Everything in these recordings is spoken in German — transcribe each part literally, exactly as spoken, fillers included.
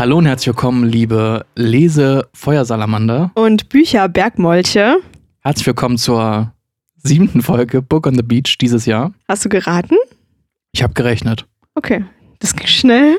Hallo und herzlich willkommen, liebe Lese-Feuersalamander. Und Bücher-Bergmolche. Herzlich willkommen zur siebten Folge Book on the Beach dieses Jahr. Hast du geraten? Ich habe gerechnet. Okay, das ging schnell.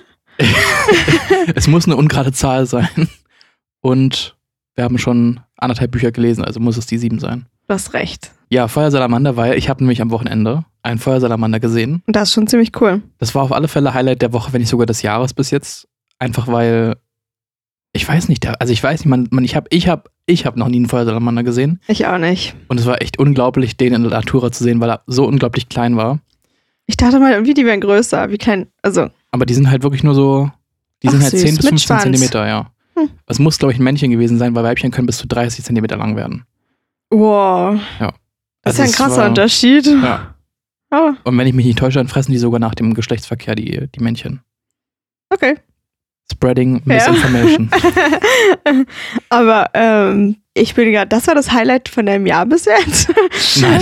Es muss eine ungerade Zahl sein. Und wir haben schon anderthalb Bücher gelesen, also muss es die sieben sein. Du hast recht. Ja, Feuersalamander, weil ich habe nämlich am Wochenende einen Feuersalamander gesehen. Und das ist schon ziemlich cool. Das war auf alle Fälle Highlight der Woche, wenn nicht sogar des Jahres bis jetzt. Einfach weil, ich weiß nicht, also ich weiß nicht, man, man, ich habe ich hab, ich hab noch nie einen Feuersalamander gesehen. Ich auch nicht. Und es war echt unglaublich, den in der Natura zu sehen, weil er so unglaublich klein war. Ich dachte mal, irgendwie die wären größer, wie klein, also. Aber die sind halt wirklich nur so, die Ach, sind halt süß. zehn bis Mit fünfzehn Schwanz. Zentimeter, ja. Hm. Es muss, glaube ich, ein Männchen gewesen sein, weil Weibchen können bis zu dreißig Zentimeter lang werden. Wow. Ja. Das ist Also ja ein es krasser war- Unterschied. Ja. Oh, Und wenn ich mich nicht täusche, dann fressen die sogar nach dem Geschlechtsverkehr die, die Männchen. okay. Spreading Ja. Misinformation. Aber ähm, ich bin gerade, das war das Highlight von deinem Jahr bis jetzt. Nein.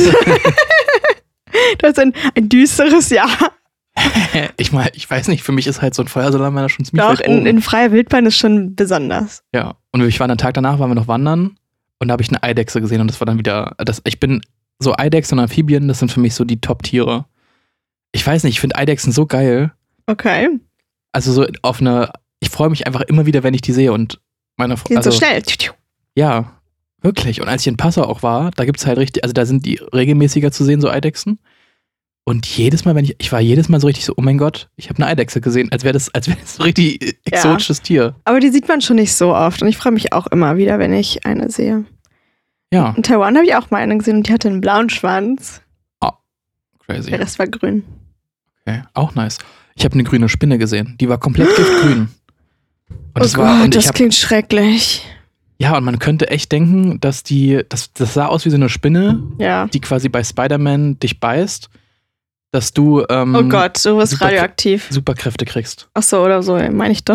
Das ist ein, ein düsteres Jahr. ich meine, ich weiß nicht, für mich ist halt so ein Feuersalamander schon ziemlich Doch, weit in, oben. in freier Wildbahn ist schon besonders. Ja, und ich war einen Tag danach, waren wir noch wandern und da habe ich eine Eidechse gesehen und das war dann wieder, das, ich bin so Eidechsen und Amphibien, das sind für mich so die Top-Tiere. Ich weiß nicht, ich finde Eidechsen so geil. Okay. Also so auf eine, ich freue mich einfach immer wieder, wenn ich die sehe und meine Die sind also, so schnell. Ja, wirklich. Und als ich in Passau auch war, da gibt's halt richtig, also da sind die regelmäßiger zu sehen, so Eidechsen. Und jedes Mal, wenn ich, ich war jedes Mal so richtig so, oh mein Gott, ich habe eine Eidechse gesehen, als wäre das, als wäre das so ein richtig exotisches Tier. Aber die sieht man schon nicht so oft. Und ich freue mich auch immer wieder, wenn ich eine sehe. Ja, In Taiwan habe ich auch mal eine gesehen und die hatte einen blauen Schwanz. crazy. Der Rest war grün. Okay, auch nice. Ich habe eine grüne Spinne gesehen, die war komplett giftgrün. Und Oh das Gott, war, und das ich hab, klingt schrecklich. ja, und man könnte echt denken, dass die, das, das sah aus wie so eine Spinne, Ja. die quasi bei Spider-Man dich beißt, dass du ähm, Oh Gott, du wirst super- radioaktiv. Superkräfte kriegst. Ach so, oder so, meine ich doch.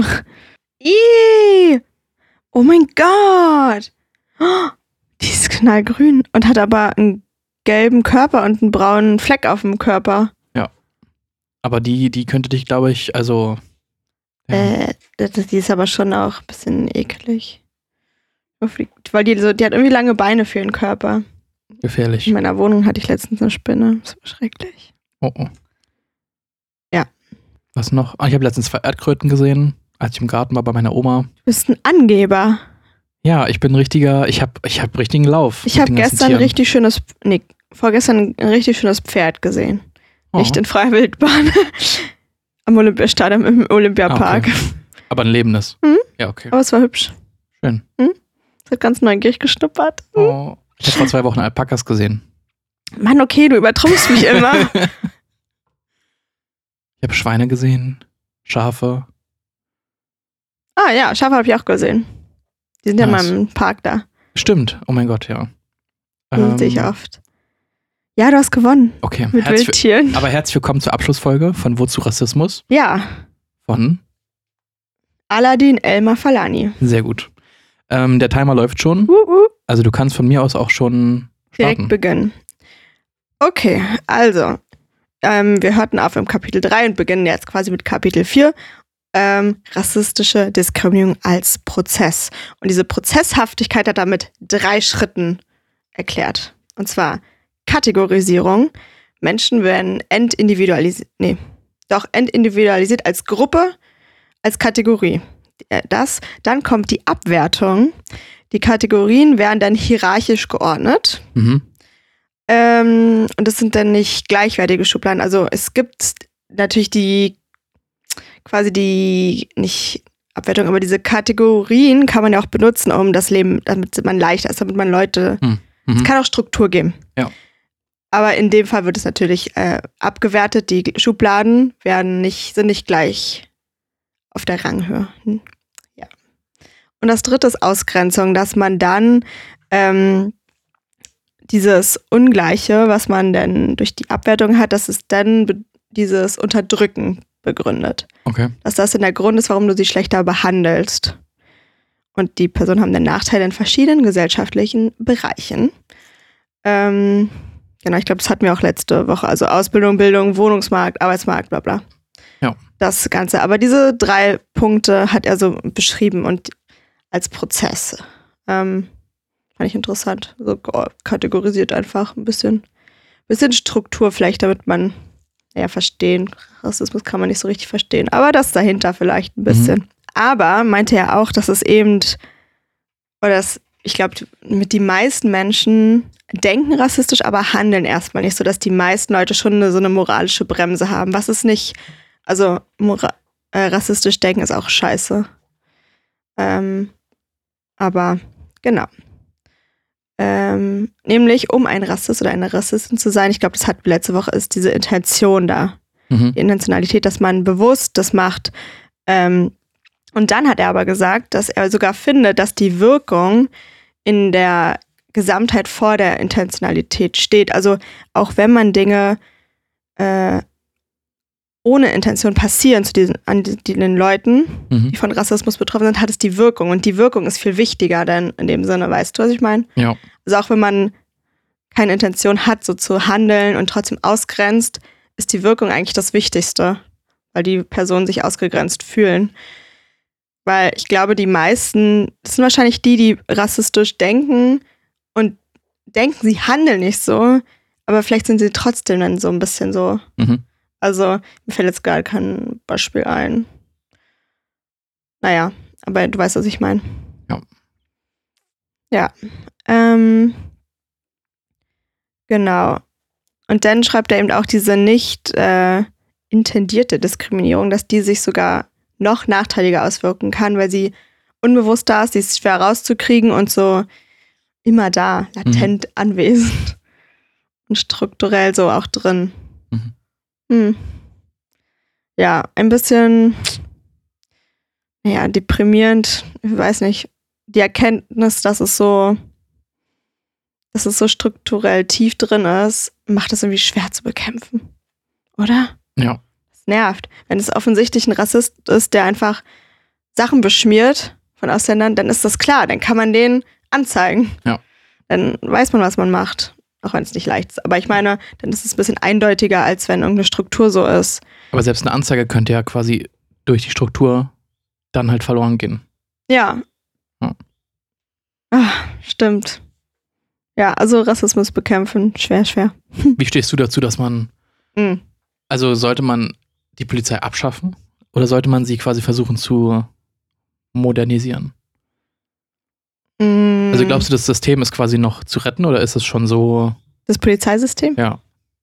Ih! Oh mein Gott! Oh, die ist knallgrün und hat aber einen gelben Körper und einen braunen Fleck auf dem Körper. Aber die, die könnte dich, glaube ich, also. Ja. Äh, das, die ist aber schon auch ein bisschen eklig. Weil die so, die hat irgendwie lange Beine für ihren Körper. Gefährlich. In meiner Wohnung hatte ich letztens eine Spinne. Das war schrecklich. Oh oh. Ja. Was noch? Ah, ich habe letztens zwei Erdkröten gesehen, als ich im Garten war bei meiner Oma. Du bist ein Angeber. Ja, ich bin ein richtiger, ich habe ich hab richtigen Lauf. Ich mit habe den ganzen gestern ein Tieren. richtig schönes, nee, vorgestern ein richtig schönes Pferd gesehen. Oh. Nicht in freier Wildbahn. Am Olympiastadion im Olympiapark. Ah, okay. Aber ein lebendes. Mhm. Ja, okay. Aber es war hübsch. Schön. Es hat ganz neugierig geschnuppert. Oh. Ich habe vor zwei Wochen Alpakas gesehen. Mann, okay, du übertrumpfst mich immer. Ich habe Schweine gesehen, Schafe. Ah ja, Schafe habe ich auch gesehen. Die sind ja Nice. mal im Park da. Stimmt, oh mein Gott, ja. Die Ähm, sehe ich oft. Ja, du hast gewonnen. Okay, Mit herzlich, Wildtieren. aber herzlich willkommen zur Abschlussfolge von Wozu Rassismus Ja, von Aladdin Elmar Falani. sehr gut. Ähm, der Timer läuft schon, Uh, uh. also du kannst von mir aus auch schon Direkt starten. beginnen. Okay, also, ähm, wir hörten auf im Kapitel drei und beginnen jetzt quasi mit Kapitel vier. Ähm, rassistische Diskriminierung als Prozess. Und diese Prozesshaftigkeit hat er mit drei Schritten erklärt. Und zwar Kategorisierung. Menschen werden entindividualisiert, nee, doch entindividualisiert als Gruppe, als Kategorie. Äh, Das, dann kommt die Abwertung. Die Kategorien werden dann hierarchisch geordnet. Mhm. Ähm, und das sind dann nicht gleichwertige Schubladen. Also es gibt natürlich die, quasi die, nicht Abwertung, aber diese Kategorien kann man ja auch benutzen, um das Leben, damit man leichter ist, damit man Leute, Mhm. es kann auch Struktur geben. Ja. Aber in dem Fall wird es natürlich äh, abgewertet. Die Schubladen werden nicht, sind nicht gleich auf der Ranghöhe. Hm. Ja. Und das dritte ist Ausgrenzung, dass man dann ähm, dieses Ungleiche, was man dann durch die Abwertung hat, dass es dann be- dieses Unterdrücken begründet. Okay. Dass das dann der Grund ist, warum du sie schlechter behandelst. Und die Personen haben dann Nachteile in verschiedenen gesellschaftlichen Bereichen. Ähm, genau, ich glaube, das hatten wir auch letzte Woche. Also Ausbildung, Bildung, Wohnungsmarkt, Arbeitsmarkt, bla bla. Ja. Das Ganze. Aber diese drei Punkte hat er so beschrieben und als Prozess. Ähm, fand ich interessant. So kategorisiert einfach ein bisschen, bisschen Struktur vielleicht, damit man ja verstehen. Rassismus kann man nicht so richtig verstehen. Aber das dahinter vielleicht ein bisschen. Mhm. Aber meinte er auch, dass es eben, oder das, ich glaube, mit die meisten Menschen denken rassistisch, aber handeln erstmal nicht, so dass die meisten Leute schon eine, so eine moralische Bremse haben. Was ist nicht, also mora- äh, rassistisch denken ist auch scheiße. Ähm, aber genau. Ähm, nämlich, um ein Rassist oder eine Rassistin zu sein, ich glaube, das hatten wir letzte Woche, ist diese Intention da. Mhm. Die Intentionalität, dass man bewusst das macht. Ähm, und dann hat er aber gesagt, dass er sogar findet, dass die Wirkung in der Gesamtheit vor der Intentionalität steht. Also auch wenn man Dinge äh, ohne Intention passieren zu diesen, an die, den Leuten, mhm. die von Rassismus betroffen sind, hat es die Wirkung. Und die Wirkung ist viel wichtiger denn in dem Sinne, weißt du, was ich meine? Ja. Also auch wenn man keine Intention hat, so zu handeln und trotzdem ausgrenzt, ist die Wirkung eigentlich das Wichtigste, weil die Personen sich ausgegrenzt fühlen. Weil ich glaube, die meisten, das sind wahrscheinlich die, die rassistisch denken und denken, sie handeln nicht so, aber vielleicht sind sie trotzdem dann so ein bisschen so. Mhm. Also, mir fällt jetzt gar kein Beispiel ein. Naja, aber du weißt, was ich meine. Ja. Ja. Ähm, genau. Und dann schreibt er eben auch diese nicht äh, intendierte Diskriminierung, dass die sich sogar noch nachteiliger auswirken kann, weil sie unbewusst da ist, sie ist schwer rauszukriegen und so immer da, latent mhm. anwesend und strukturell so auch drin. Mhm. Hm. Ja, ein bisschen ja, deprimierend, ich weiß nicht, die Erkenntnis, dass es so dass es so strukturell tief drin ist, macht es irgendwie schwer zu bekämpfen, oder? Ja. Das nervt. Wenn es offensichtlich ein Rassist ist, der einfach Sachen beschmiert von Ausländern, dann ist das klar, dann kann man den anzeigen. Ja. Dann weiß man, was man macht. Auch wenn es nicht leicht ist. Aber ich meine, dann ist es ein bisschen eindeutiger, als wenn irgendeine Struktur so ist. Aber selbst eine Anzeige könnte ja quasi durch die Struktur dann halt verloren gehen. Ja. ja. Ach, stimmt. Ja, also Rassismus bekämpfen, schwer, schwer. Wie stehst du dazu, dass man, mhm. also sollte man die Polizei abschaffen oder sollte man sie quasi versuchen zu modernisieren? Mhm. Also glaubst du, das System ist quasi noch zu retten oder ist es schon so? Das Polizeisystem? Ja.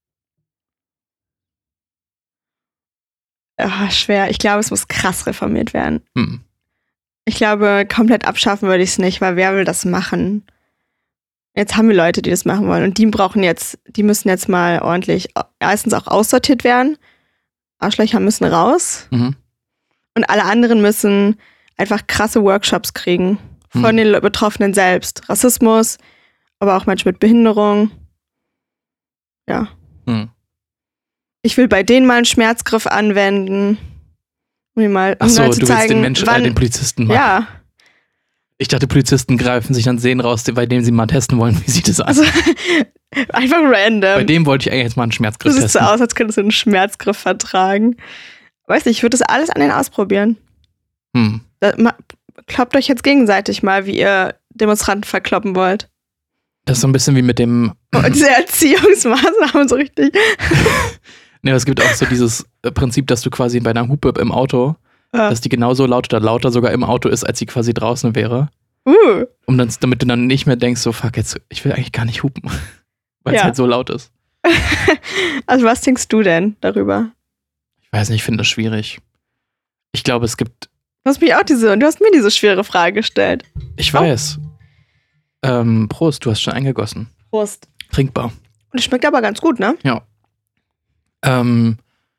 Ja, schwer. Ich glaube, es muss krass reformiert werden. Mhm. Ich glaube, komplett abschaffen würde ich es nicht, weil wer will das machen? Jetzt haben wir Leute, die das machen wollen und die brauchen jetzt, die müssen jetzt mal ordentlich erstens auch aussortiert werden. Arschlöcher müssen raus. Mhm. Und alle anderen müssen einfach krasse Workshops kriegen von mhm. den Betroffenen selbst. Rassismus, aber auch Menschen mit Behinderung. Ja. Mhm. Ich will bei denen mal einen Schmerzgriff anwenden. Um mir mal, um Ach so, mal zu du zeigen, willst den Menschen, wann, äh, den Polizisten machen. Ja. Ich dachte, Polizisten greifen sich dann Sehen raus, bei denen sie mal testen wollen, wie sieht es aus. Also, einfach random. Bei dem wollte ich eigentlich jetzt mal einen Schmerzgriff testen. Du siehst testen. so aus, als könntest du einen Schmerzgriff vertragen. Weiß nicht, ich würde das alles an denen ausprobieren. Hm. Da, ma, kloppt euch jetzt gegenseitig mal, wie ihr Demonstranten verkloppen wollt. Das ist so ein bisschen wie mit dem... Oh, diese Erziehungsmaßnahmen so richtig. Ne, es gibt auch so dieses Prinzip, dass du quasi bei einer Hupe im Auto, ja. dass die genauso laut oder lauter sogar im Auto ist, als sie quasi draußen wäre. Uh. Um dann, damit du dann nicht mehr denkst, so fuck, jetzt, ich will eigentlich gar nicht hupen. Weil es ja. halt so laut ist. Also was denkst du denn darüber? Ich weiß nicht, ich finde das schwierig. Ich glaube, es gibt... Du hast mich auch diese, du hast mir diese schwere Frage gestellt. Ich weiß. Oh. Ähm, Prost, du hast schon eingegossen. Prost. Trinkbar. Und es schmeckt aber ganz gut, ne? Ja. Ähm,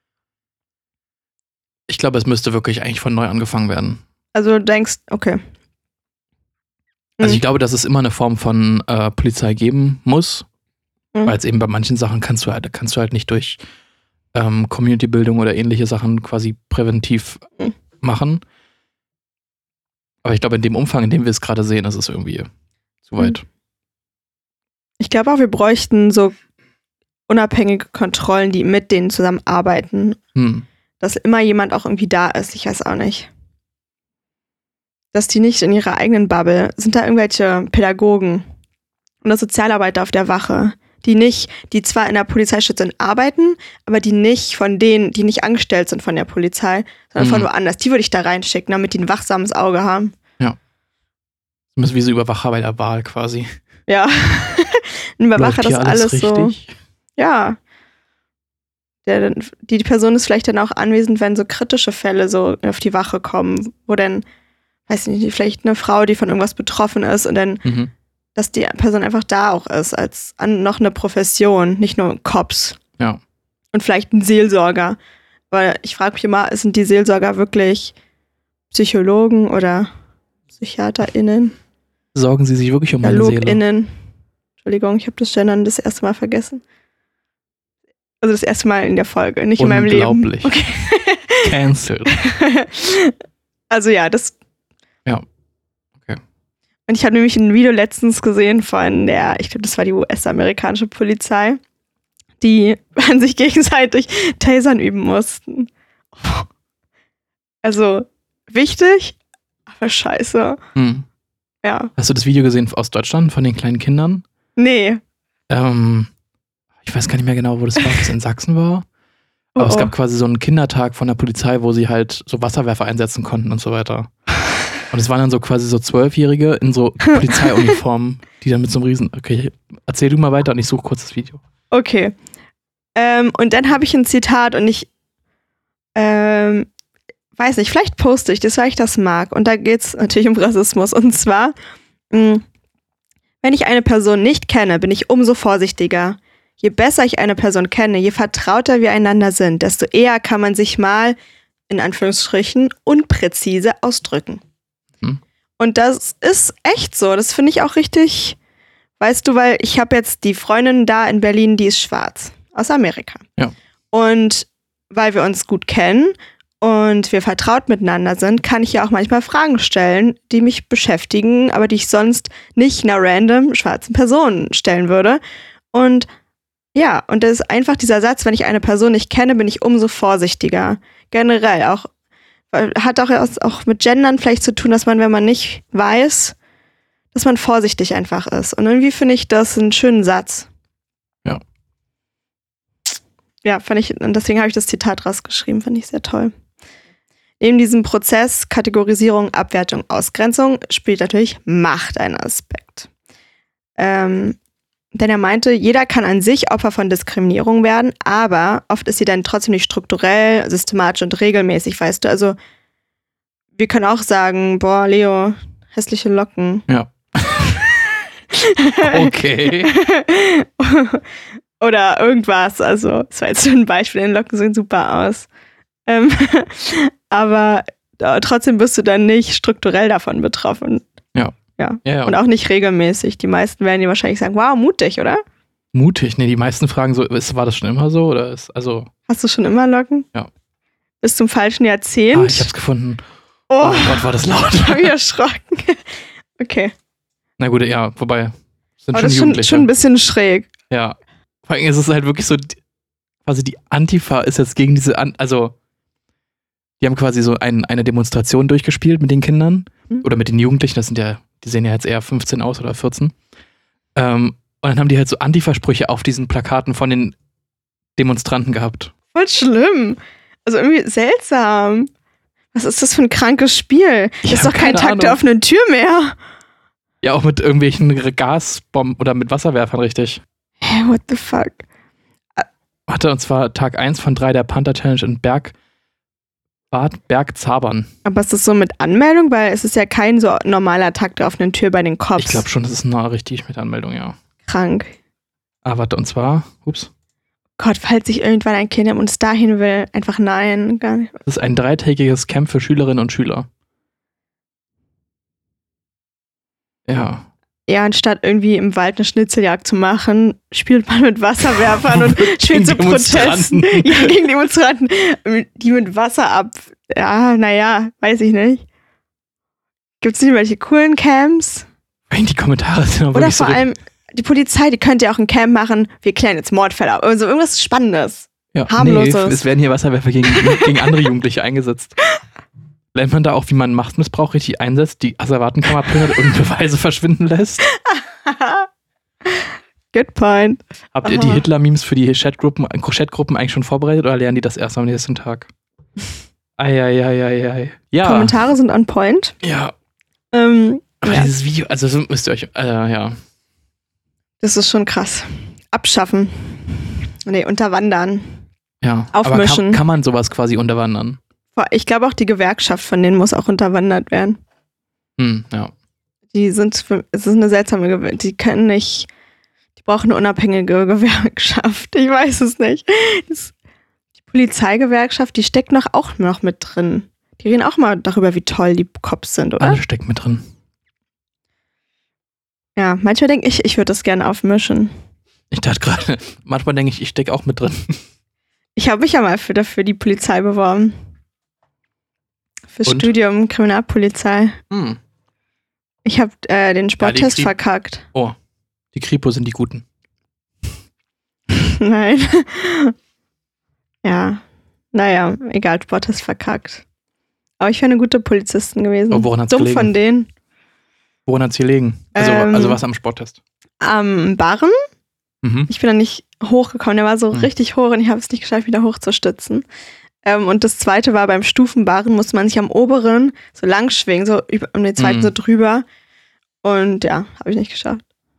ich glaube, es müsste wirklich eigentlich von neu angefangen werden. Also du denkst, okay. Also Mhm. ich glaube, dass es immer eine Form von äh, Polizei geben muss, mhm. weil es eben bei manchen Sachen kannst du halt, kannst du halt nicht durch ähm, Community-Bildung oder ähnliche Sachen quasi präventiv mhm. machen. Aber ich glaube, in dem Umfang, in dem wir es gerade sehen, ist es irgendwie zu weit. Mhm. Ich glaube auch, wir bräuchten so unabhängige Kontrollen, die mit denen zusammenarbeiten. Hm. dass immer jemand auch irgendwie da ist. Ich weiß auch nicht. Dass die nicht in ihrer eigenen Bubble, sind da irgendwelche Pädagogen oder Sozialarbeiter auf der Wache, die nicht, die zwar in der Polizeistation arbeiten, aber die nicht von denen, die nicht angestellt sind von der Polizei, sondern mhm. von woanders. Die würde ich da reinschicken, damit die ein wachsames Auge haben. Ja. Das ist wie so Überwacher bei der Wahl quasi. Ja. Ein Überwacher, das alles, alles so. Richtig? Ja. Der, die Person ist vielleicht dann auch anwesend, wenn so kritische Fälle so auf die Wache kommen, wo dann, weiß ich nicht, vielleicht eine Frau, die von irgendwas betroffen ist und dann, mhm. dass die Person einfach da auch ist, als an, noch eine Profession, nicht nur Cops. Ja. Und vielleicht ein Seelsorger. Weil ich frage mich immer, sind die Seelsorger wirklich Psychologen oder PsychiaterInnen? Sorgen sie sich wirklich um meine Seele? DialogInnen. Entschuldigung, ich habe das Gendern das erste Mal vergessen. Also das erste Mal in der Folge, nicht in meinem Leben. Unglaublich. Okay. Cancelled. Also ja, das... Ja. Okay. Und ich habe nämlich ein Video letztens gesehen von der, ich glaube, das war die U S-amerikanische Polizei, die an sich gegenseitig Tasern üben mussten. Also wichtig, aber scheiße. Hm. Ja. Hast du das Video gesehen aus Deutschland von den kleinen Kindern? Nee. Ähm, ich weiß gar nicht mehr genau, wo das war, ob es in Sachsen war. Oh, Aber es oh. gab quasi so einen Kindertag von der Polizei, wo sie halt so Wasserwerfer einsetzen konnten und so weiter. Und es waren dann so quasi so Zwölfjährige in so Polizeiuniformen, die dann mit so einem Riesen... Okay, erzähl du mal weiter und ich suche kurz das Video. Okay. Ähm, und dann habe ich ein Zitat und ich ähm, weiß nicht, vielleicht poste ich das, weil ich das mag. Und da geht es natürlich um Rassismus. Und zwar, mh, wenn ich eine Person nicht kenne, bin ich umso vorsichtiger. Je besser ich eine Person kenne, je vertrauter wir einander sind, desto eher kann man sich mal, in Anführungsstrichen, unpräzise ausdrücken. Hm. Und das ist echt so. Das finde ich auch richtig, weißt du, weil ich habe jetzt die Freundin da in Berlin, die ist schwarz, aus Amerika. Ja. Und weil wir uns gut kennen und wir vertraut miteinander sind, kann ich ja auch manchmal Fragen stellen, die mich beschäftigen, aber die ich sonst nicht einer random schwarzen Person stellen würde. Und ja, und das ist einfach dieser Satz, wenn ich eine Person nicht kenne, bin ich umso vorsichtiger. Generell auch, hat auch, auch mit Gendern vielleicht zu tun, dass man, wenn man nicht weiß, dass man vorsichtig einfach ist. Und irgendwie finde ich das einen schönen Satz. Ja. Ja, fand ich, und deswegen habe ich das Zitat rausgeschrieben, fand ich sehr toll. Neben diesem Prozess Kategorisierung, Abwertung, Ausgrenzung spielt natürlich Macht einen Aspekt. Ähm, Denn er meinte, jeder kann an sich Opfer von Diskriminierung werden, aber oft ist sie dann trotzdem nicht strukturell, systematisch und regelmäßig, weißt du. Also wir können auch sagen, boah, Leo, hässliche Locken. Ja. Okay. Oder irgendwas, also das war jetzt ein Beispiel, deine Locken sehen super aus. Ähm, aber äh, trotzdem bist du dann nicht strukturell davon betroffen. Ja. Ja. Ja, ja. Und auch nicht regelmäßig. Die meisten werden dir wahrscheinlich sagen, wow, mutig, oder? Mutig? Nee, die meisten fragen so, ist, war das schon immer so? Oder ist, also. Hast du schon immer Locken? Ja. Bis zum falschen Jahrzehnt? Ah, ich hab's gefunden. Oh, oh Gott, war das laut. Ich hab mich erschrocken. Okay. Na gut, ja, wobei. Sind Aber schon das ist schon, Jugendliche. schon ein bisschen schräg. Ja. Vor allem ist es halt wirklich so, quasi die Antifa ist jetzt gegen diese, An also, die haben quasi so ein, eine Demonstration durchgespielt mit den Kindern. Mhm. Oder mit den Jugendlichen, das sind ja, die sehen ja jetzt eher fünfzehn aus oder vierzehn. Ähm, und dann haben die halt so Antifa-Sprüche auf diesen Plakaten von den Demonstranten gehabt. Voll schlimm. Also irgendwie seltsam. Was ist das für ein krankes Spiel? Das ist doch kein Tag der offenen Tür mehr. Ja, auch mit irgendwelchen Gasbomben oder mit Wasserwerfern, richtig. Hä, hey, what the fuck? Hatte, und zwar Tag eins von drei der Panther Challenge in Berg, Bad Bergzabern. Aber ist das so mit Anmeldung? Weil es ist ja kein so normaler Tag der offenen Tür bei den Cops. Ich glaube schon, das ist nah richtig mit Anmeldung, ja. Krank. Ah, warte, und zwar, ups. Gott, falls sich irgendwann ein Kind uns dahin will, einfach nein, gar nicht. Das ist ein dreitägiges Camp für Schülerinnen und Schüler. Ja. Ja, anstatt irgendwie im Wald eine Schnitzeljagd zu machen, spielt man mit Wasserwerfern und spielt so Protesten ja, gegen Demonstranten, die mit Wasser ab. Ja, naja, weiß ich nicht. Gibt es nicht welche coolen Camps? Die Kommentare sind aber Oder wirklich vor so allem die Polizei, die könnte ja auch ein Camp machen, wir klären jetzt Mordfälle ab. Also irgendwas Spannendes. Ja, harmloses. Nee, es werden hier Wasserwerfer gegen, gegen andere Jugendliche eingesetzt. Lernt man da auch, wie man Machtmissbrauch richtig einsetzt, die Asservatenkammer plündert und Beweise verschwinden lässt? Good point. Habt ihr Aha. die Hitler-Memes für die Chatgruppen, Chatgruppen eigentlich schon vorbereitet oder lernen die das erst am nächsten Tag? Eieieiei. Ja. Kommentare sind on point. Ja. Ähm, Aber ja. dieses Video, also so müsst ihr euch, äh, ja. Das ist schon krass. Abschaffen. Nee, unterwandern. Ja. Aufmischen. Aber kann, kann man sowas quasi unterwandern? Ich glaube auch die Gewerkschaft von denen muss auch unterwandert werden. Hm, ja. Die sind, für, es ist eine seltsame Gewerkschaft. Die können nicht, die brauchen eine unabhängige Gewerkschaft. Ich weiß es nicht. Das, die Polizeigewerkschaft, die steckt noch auch noch mit drin. Die reden auch mal darüber, wie toll die Cops sind, oder? Alles steckt mit drin. Ja, manchmal denke ich, ich würde das gerne aufmischen. Ich dachte gerade, manchmal denke ich, ich stecke auch mit drin. Ich habe mich ja mal für, dafür die Polizei beworben. Fürs Und? Studium Kriminalpolizei. Hm. Ich habe äh, den Sporttest Kri- verkackt. Oh, die Kripo sind die Guten. Nein. Ja. Naja, egal, Sporttest verkackt. Aber ich wäre eine gute Polizistin gewesen. Oh, woran hat's Dumm gelegen? von denen. Woran hat's hier liegen? Also, Ähm, also was am Sporttest? Am Barren. Mhm. Ich bin da nicht hochgekommen. Der war so Hm. richtig hoch und ich habe es nicht geschafft, wieder hochzustützen. Ähm, und das zweite war, beim Stufenbarren musste man sich am oberen so lang schwingen, so über, um den zweiten Mhm. so drüber. Und ja, habe ich nicht geschafft.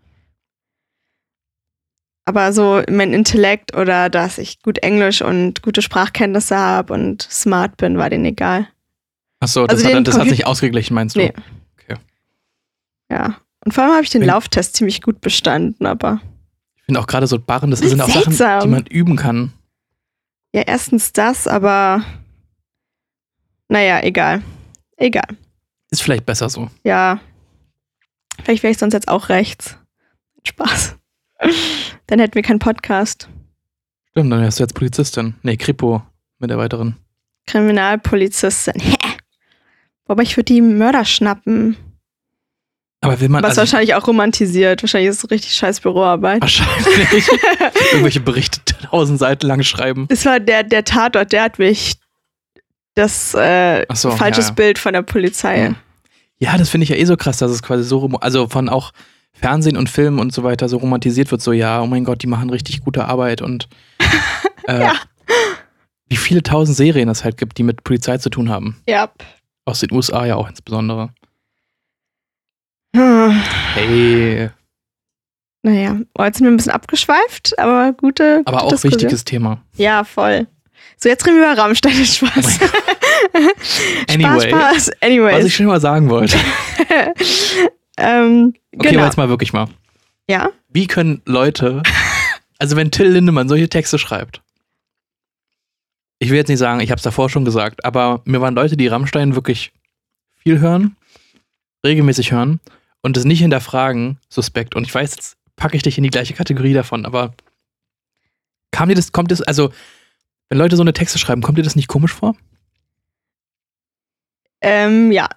Aber so mein Intellekt oder dass ich gut Englisch und gute Sprachkenntnisse habe und smart bin, war denen egal. Achso, das, Also hat, den das hat Compu- sich ausgeglichen, meinst du? Nee. Okay. Ja. Und vor allem habe ich den Wenn- Lauftest ziemlich gut bestanden, aber Ich finde auch gerade so Barren, das sind auch Sachen, Seltsam. die man üben kann. ja, erstens das, aber naja, egal. Egal. Ist vielleicht besser so. Ja. Vielleicht wäre ich sonst jetzt auch rechts. Spaß. Dann hätten wir keinen Podcast. Stimmt, dann wärst du jetzt Polizistin. Nee, Kripo-Mitarbeiterin. Kriminalpolizistin. Aber ich würde die Mörder schnappen. Aber will man. Was also, wahrscheinlich auch romantisiert. Wahrscheinlich ist es richtig scheiß Büroarbeit. Wahrscheinlich. Irgendwelche Berichte tausend Seiten lang schreiben. Das war der, der Tatort, der hat mich das äh, Ach so, falsches ja, ja. Bild von der Polizei. Ja. Ja, das finde ich ja eh so krass, dass es quasi so, rom- also von auch Fernsehen und Film und so weiter so romantisiert wird, so ja, oh mein Gott, die machen richtig gute Arbeit und äh, Ja. wie viele tausend Serien es halt gibt, die mit Polizei zu tun haben. Ja. Aus den U S A ja auch insbesondere. Hm. Hey, Naja, oh, jetzt sind wir ein bisschen abgeschweift, aber gute, gute aber auch Diskussion. wichtiges Thema. Ja, voll. So, jetzt reden wir über Rammstein. Spaß. Anyway, Spaß, Spaß. Anyways. was ich schon mal sagen wollte. ähm, Okay, genau. aber jetzt mal wirklich mal. Ja? Wie können Leute, also wenn Till Lindemann solche Texte schreibt, ich will jetzt nicht sagen, ich habe es davor schon gesagt, aber mir waren Leute, die Rammstein wirklich viel hören, regelmäßig hören und es nicht hinterfragen, suspekt. Und ich weiß, jetzt packe ich dich in die gleiche Kategorie davon, aber kam dir das, kommt das, also wenn Leute so eine Texte schreiben, kommt dir das nicht komisch vor? Ähm, ja.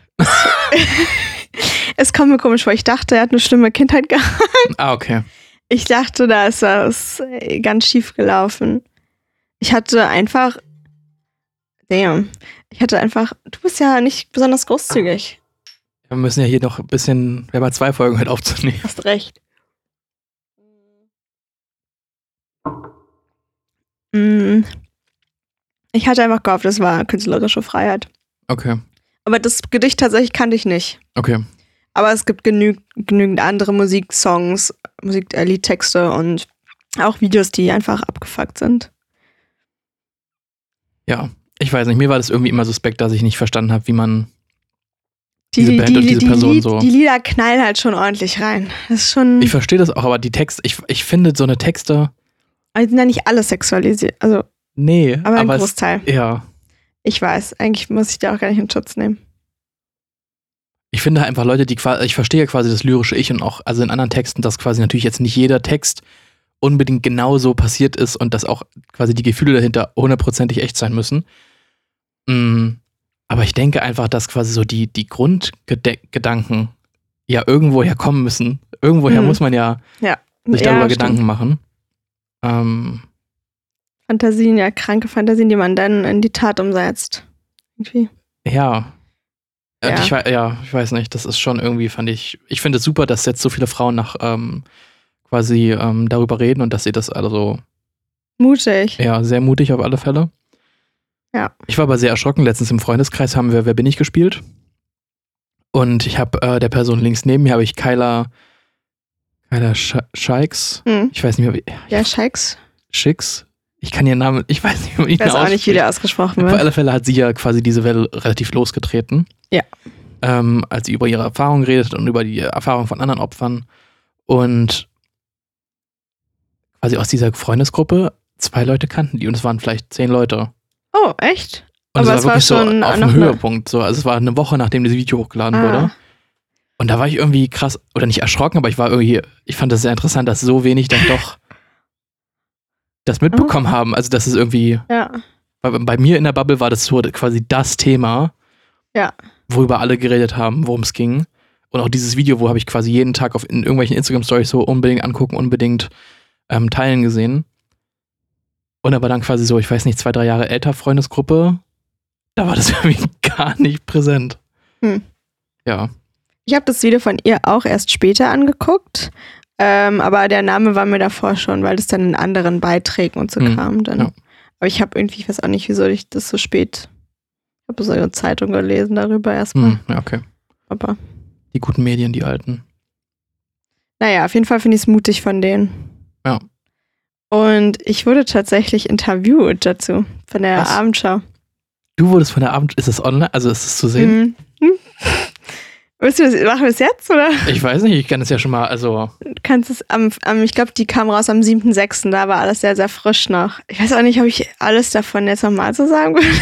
Es kommt mir komisch vor. Ich dachte, er hat eine schlimme Kindheit gehabt. Ah, okay. Ich dachte, da ist was ganz schief gelaufen. Ich hatte einfach. Damn. Ich hatte einfach. Du bist ja nicht besonders großzügig. Wir müssen ja hier noch ein bisschen, wir haben ja zwei Folgen heute aufzunehmen. Hast recht. Mm. Ich hatte einfach gehofft, das war künstlerische Freiheit. Okay, Aber das Gedicht tatsächlich kannte ich nicht. okay. Aber es gibt genü genügend andere Musiksongs, Musik äh, Liedtexte und auch Videos, die einfach abgefuckt sind. Ja, ich weiß nicht, mir war das irgendwie immer suspekt, dass ich nicht verstanden habe, wie man Die, diese Band und diese Person Lied, so. die Lieder knallen halt schon ordentlich rein. Das ist schon. Ich verstehe das auch, aber die Texte, ich, ich finde so eine Texte, Aber die sind ja nicht alle sexualisiert. Also, nee, aber ein aber es, Großteil. ja, Ich weiß. Eigentlich muss ich da auch gar nicht in Schutz nehmen. ich finde einfach Leute, die quasi, ich verstehe quasi das lyrische Ich und auch, also in anderen Texten, dass quasi natürlich jetzt nicht jeder Text unbedingt genau so passiert ist und dass auch quasi die Gefühle dahinter hundertprozentig echt sein müssen. Mm, aber ich denke einfach, dass quasi so die, die Grundgedanken ja irgendwoher kommen müssen. Irgendwoher Mhm. muss man ja Ja. sich Ja, darüber stimmt. Gedanken machen. Ähm, Fantasien, ja, kranke Fantasien, die man dann in die Tat umsetzt. Irgendwie. Ja. Und Ja. Ich, wei- ja, ich weiß nicht, das ist schon irgendwie, fand ich, ich finde es super, dass jetzt so viele Frauen nach ähm, quasi ähm, darüber reden und dass sie das also, Mutig. ja, sehr mutig auf alle Fälle. Ja. Ich war aber sehr erschrocken. Letztens im Freundeskreis haben wir Wer bin ich gespielt. Und ich habe äh, der Person links neben mir habe ich Kyla, Kyla Sch- Scheiks. Hm. Ich weiß nicht mehr, wie. Ja, Scheiks. Schicks. Ich kann ihren Namen, ich weiß nicht, wie Ich weiß auch nicht, wie der ausgesprochen Auf wird. alle Fälle hat sie ja quasi diese Welle relativ losgetreten. Ja. Ähm, als sie über ihre Erfahrungen redet und über die Erfahrungen von anderen Opfern. Und quasi aus dieser Freundesgruppe zwei Leute kannten die und es waren vielleicht zehn Leute. Oh, echt? Und Aber es es war war wirklich so schon auf noch dem eine- Höhepunkt. So. Also es war eine Woche, nachdem dieses Video hochgeladen Ah. wurde. Und da war ich irgendwie krass, oder nicht erschrocken, aber ich war irgendwie, ich fand das sehr interessant, dass so wenig dann doch das mitbekommen haben. Also das ist irgendwie, Ja. bei, bei mir in der Bubble war das so quasi das Thema, Ja. worüber alle geredet haben, worum es ging. Und auch dieses Video, wo habe ich quasi jeden Tag auf in irgendwelchen Instagram-Stories so unbedingt angucken, unbedingt ähm, teilen gesehen. Und aber dann quasi so, ich weiß nicht, zwei, drei Jahre älter Freundesgruppe, da war das irgendwie gar nicht präsent. Hm. Ja. Ich habe das Video von ihr auch erst später angeguckt. Ähm, aber der Name war mir davor schon, weil es dann in anderen Beiträgen und so Hm, kam. Dann. ja. Aber ich habe irgendwie, ich weiß auch nicht, wieso ich das so spät. Ich habe so eine Zeitung gelesen darüber erstmal. Hm, ja, okay. Aber Die guten Medien, die alten. naja, auf jeden Fall finde ich es mutig von denen. Ja. Und ich wurde tatsächlich interviewt dazu von der Was? Abendschau. Du wurdest von der Abend, ist das online? Also ist es zu sehen? Mhm. Hm. Willst du das, machen wir es jetzt, oder? Ich weiß nicht, ich kann es ja schon mal, also, Du kannst es am, am ich glaube, die kam raus am siebten sechsten Da war alles sehr, sehr frisch noch. Ich weiß auch nicht, ob ich alles davon jetzt nochmal so sagen würde.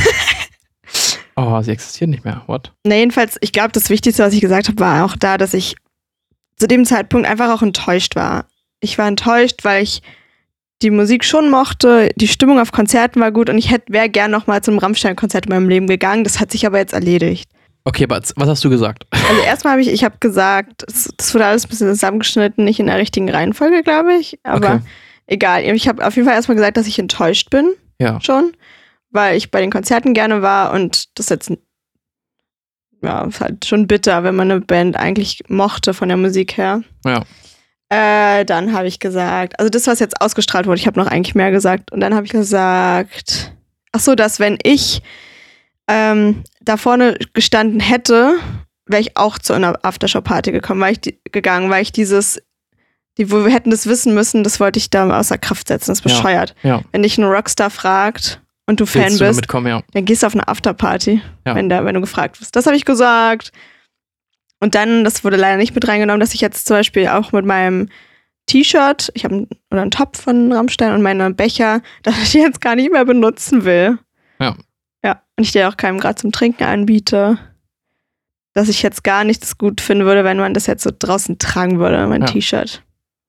oh, sie existiert nicht mehr. What? Na, jedenfalls, ich glaube, das Wichtigste, was ich gesagt habe, war auch da, dass ich zu dem Zeitpunkt einfach auch enttäuscht war. Ich war enttäuscht, weil ich die Musik schon mochte, die Stimmung auf Konzerten war gut und ich hätte wäre gern nochmal zum Rammstein-Konzert in meinem Leben gegangen. Das hat sich aber jetzt erledigt. Okay, aber was hast du gesagt? Also erstmal habe ich, ich habe gesagt, das, das wurde alles ein bisschen zusammengeschnitten, nicht in der richtigen Reihenfolge, glaube ich. Aber Okay. egal. Ich habe auf jeden Fall erstmal gesagt, dass ich enttäuscht bin. Ja. Schon, weil ich bei den Konzerten gerne war und das jetzt ja, ist halt schon bitter, wenn man eine Band eigentlich mochte von der Musik her. Ja. Äh, dann habe ich gesagt, also das, was jetzt ausgestrahlt wurde, ich habe noch eigentlich mehr gesagt und dann habe ich gesagt, ach so, dass wenn ich ähm, da vorne gestanden hätte, wäre ich auch zu einer Aftershow-Party gekommen, weil ich die, gegangen, weil ich dieses, die, wo wir hätten das wissen müssen, das wollte ich da außer Kraft setzen, das ist Ja. bescheuert. Ja. Wenn dich ein Rockstar fragt und du Fan Willst du da bist, mitkommen, ja. dann gehst du auf eine Afterparty, Ja. wenn, da, wenn du gefragt wirst. Das habe ich gesagt. Und dann, das wurde leider nicht mit reingenommen, dass ich jetzt zum Beispiel auch mit meinem T-Shirt, ich habe oder einen Top von Rammstein und meine Becher, dass ich die jetzt gar nicht mehr benutzen will. Ja. Ja, und ich dir auch keinem gerade zum Trinken anbiete. Dass ich jetzt gar nichts gut finden würde, wenn man das jetzt so draußen tragen würde, mein Ja. T-Shirt.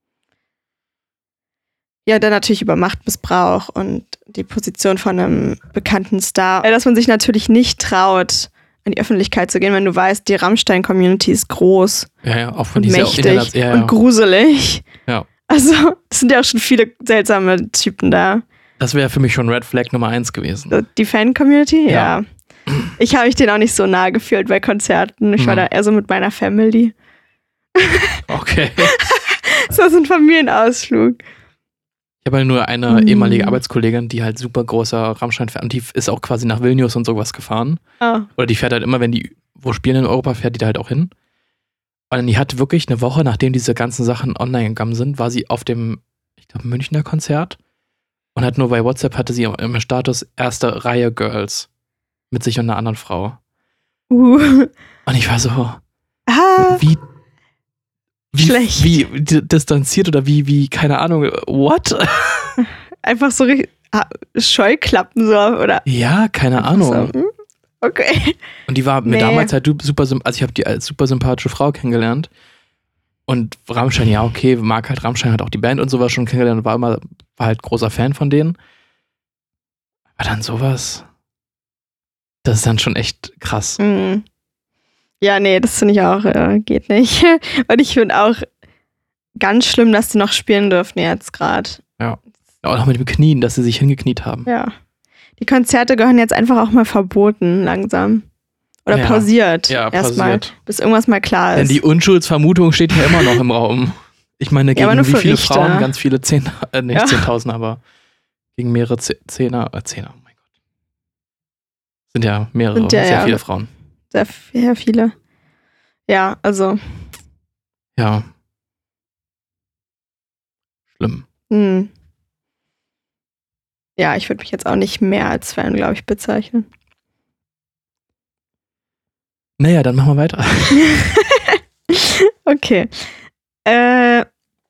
Ja, dann natürlich über Machtmissbrauch und die Position von einem bekannten Star. Dass man sich natürlich nicht traut, in die Öffentlichkeit zu gehen, wenn du weißt, die Rammstein-Community ist groß Ja, ja, auch von und dieser mächtig Internet- ja, ja. und gruselig. Ja. Also, es sind ja auch schon viele seltsame Typen da. Das wäre für mich schon Red Flag Nummer eins gewesen. Die Fan-Community, Ja. ja. Ich habe mich denen auch nicht so nahe gefühlt bei Konzerten. Ich war Mhm. da eher so mit meiner Family. Okay. So ist ein Familienausflug. Ich habe halt nur eine Mhm. ehemalige Arbeitskollegin, die halt super großer Rammstein-Fan, und die ist auch quasi nach Vilnius und sowas gefahren. Oh. Oder die fährt halt immer, wenn die wo spielen in Europa, fährt die da halt auch hin. Und die hat wirklich eine Woche, nachdem diese ganzen Sachen online gegangen sind, war sie auf dem, ich glaube, Münchner Konzert und hat nur bei WhatsApp hatte sie im Status erste Reihe Girls mit sich und einer anderen Frau. Uh. Und ich war so, Ah, wie, wie, Schlecht. wie di- distanziert oder wie, wie, keine Ahnung, what? einfach so richtig ah, Scheuklappen so, oder? Ja, keine Ahnung. So, hm? Okay. Und die war mir Nee. damals halt super, symp- also ich habe die als super sympathische Frau kennengelernt. Und Rammstein, ja, okay, mag halt Rammstein, hat auch die Band und sowas schon kennengelernt und war immer, war halt großer Fan von denen. Aber dann sowas, das ist dann schon echt krass. Hm. Ja, nee, das finde ich auch, äh, geht nicht. Und ich finde auch ganz schlimm, dass die noch spielen dürfen jetzt gerade. Ja. Ja, auch mit dem Knien, dass sie sich hingekniet haben. Ja. Die Konzerte gehören jetzt einfach auch mal verboten, langsam. Oder ja. pausiert. Ja, erstmal, pausiert. bis irgendwas mal klar ist. Denn die Unschuldsvermutung steht ja immer noch im Raum. Ich meine, gegen ja, wie viele Richter. Frauen? Ganz viele Zehn, äh, nicht ja. Zehntausend, aber gegen mehrere Zehner, äh, Zehner, oh mein Gott. Sind ja mehrere, Sind ja, sehr ja. viele Frauen. Sehr, sehr viele. Ja, also. Ja. Schlimm. Hm. Ja, ich würde mich jetzt auch nicht mehr als Fan, glaube ich, bezeichnen. Naja, dann machen wir weiter. Okay. Äh,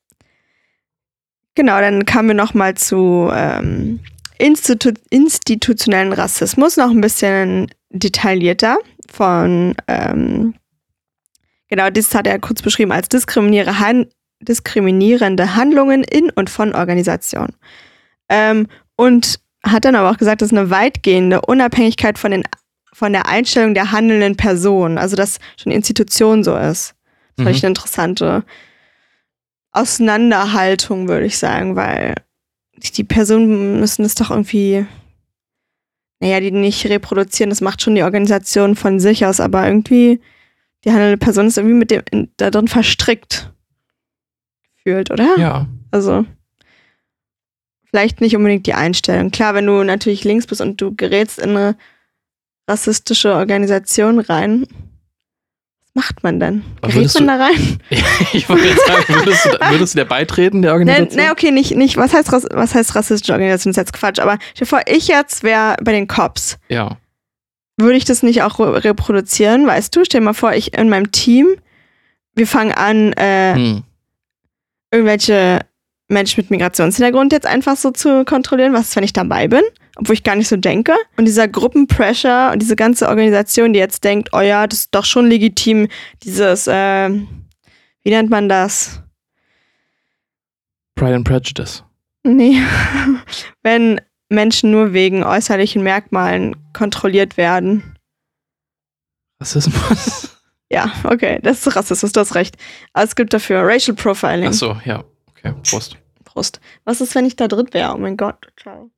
genau, dann kamen wir nochmal zu ähm, Institu- institutionellen Rassismus, noch ein bisschen detaillierter von, ähm, genau, das hat er kurz beschrieben als diskriminierende, Han- diskriminierende Handlungen in und von Organisationen. Ähm, und hat dann aber auch gesagt, dass eine weitgehende Unabhängigkeit von, den, von der Einstellung der handelnden Person, also dass schon Institution so ist. Das fand ich eine interessante Auseinanderhaltung, würde ich sagen, weil die Personen müssen es doch irgendwie, naja, die nicht reproduzieren, das macht schon die Organisation von sich aus, aber irgendwie die handelnde Person ist irgendwie mit dem in, da drin verstrickt gefühlt, oder? Ja. Also vielleicht nicht unbedingt die Einstellung. Klar, wenn du natürlich links bist und du gerätst in eine rassistische Organisation rein, was macht man denn? Gerät man du, da rein? Ich wollte jetzt sagen, würdest du, würdest du der beitreten, der Organisation? Nein, nee, okay, nicht, nicht. Was heißt, was heißt rassistische Organisation? Das ist jetzt Quatsch. Aber stell dir vor, ich jetzt wäre bei den Cops. Ja. Würde ich das nicht auch re- reproduzieren? Weißt du, stell dir mal vor, ich in meinem Team, wir fangen an, äh, hm. irgendwelche Menschen mit Migrationshintergrund jetzt einfach so zu kontrollieren, was ist, wenn ich dabei bin, obwohl ich gar nicht so denke. Und dieser Gruppenpressure und diese ganze Organisation, die jetzt denkt, oh ja, das ist doch schon legitim, dieses, äh, wie nennt man das? Pride and Prejudice. Nee. Wenn Menschen nur wegen äußerlichen Merkmalen kontrolliert werden. Rassismus? Ja, okay, das ist Rassismus, du hast recht. Aber es gibt dafür Racial Profiling. Ach so, ja. Okay, Prost. Prost. Was ist, wenn ich da drin wäre? Oh mein Gott. Ciao.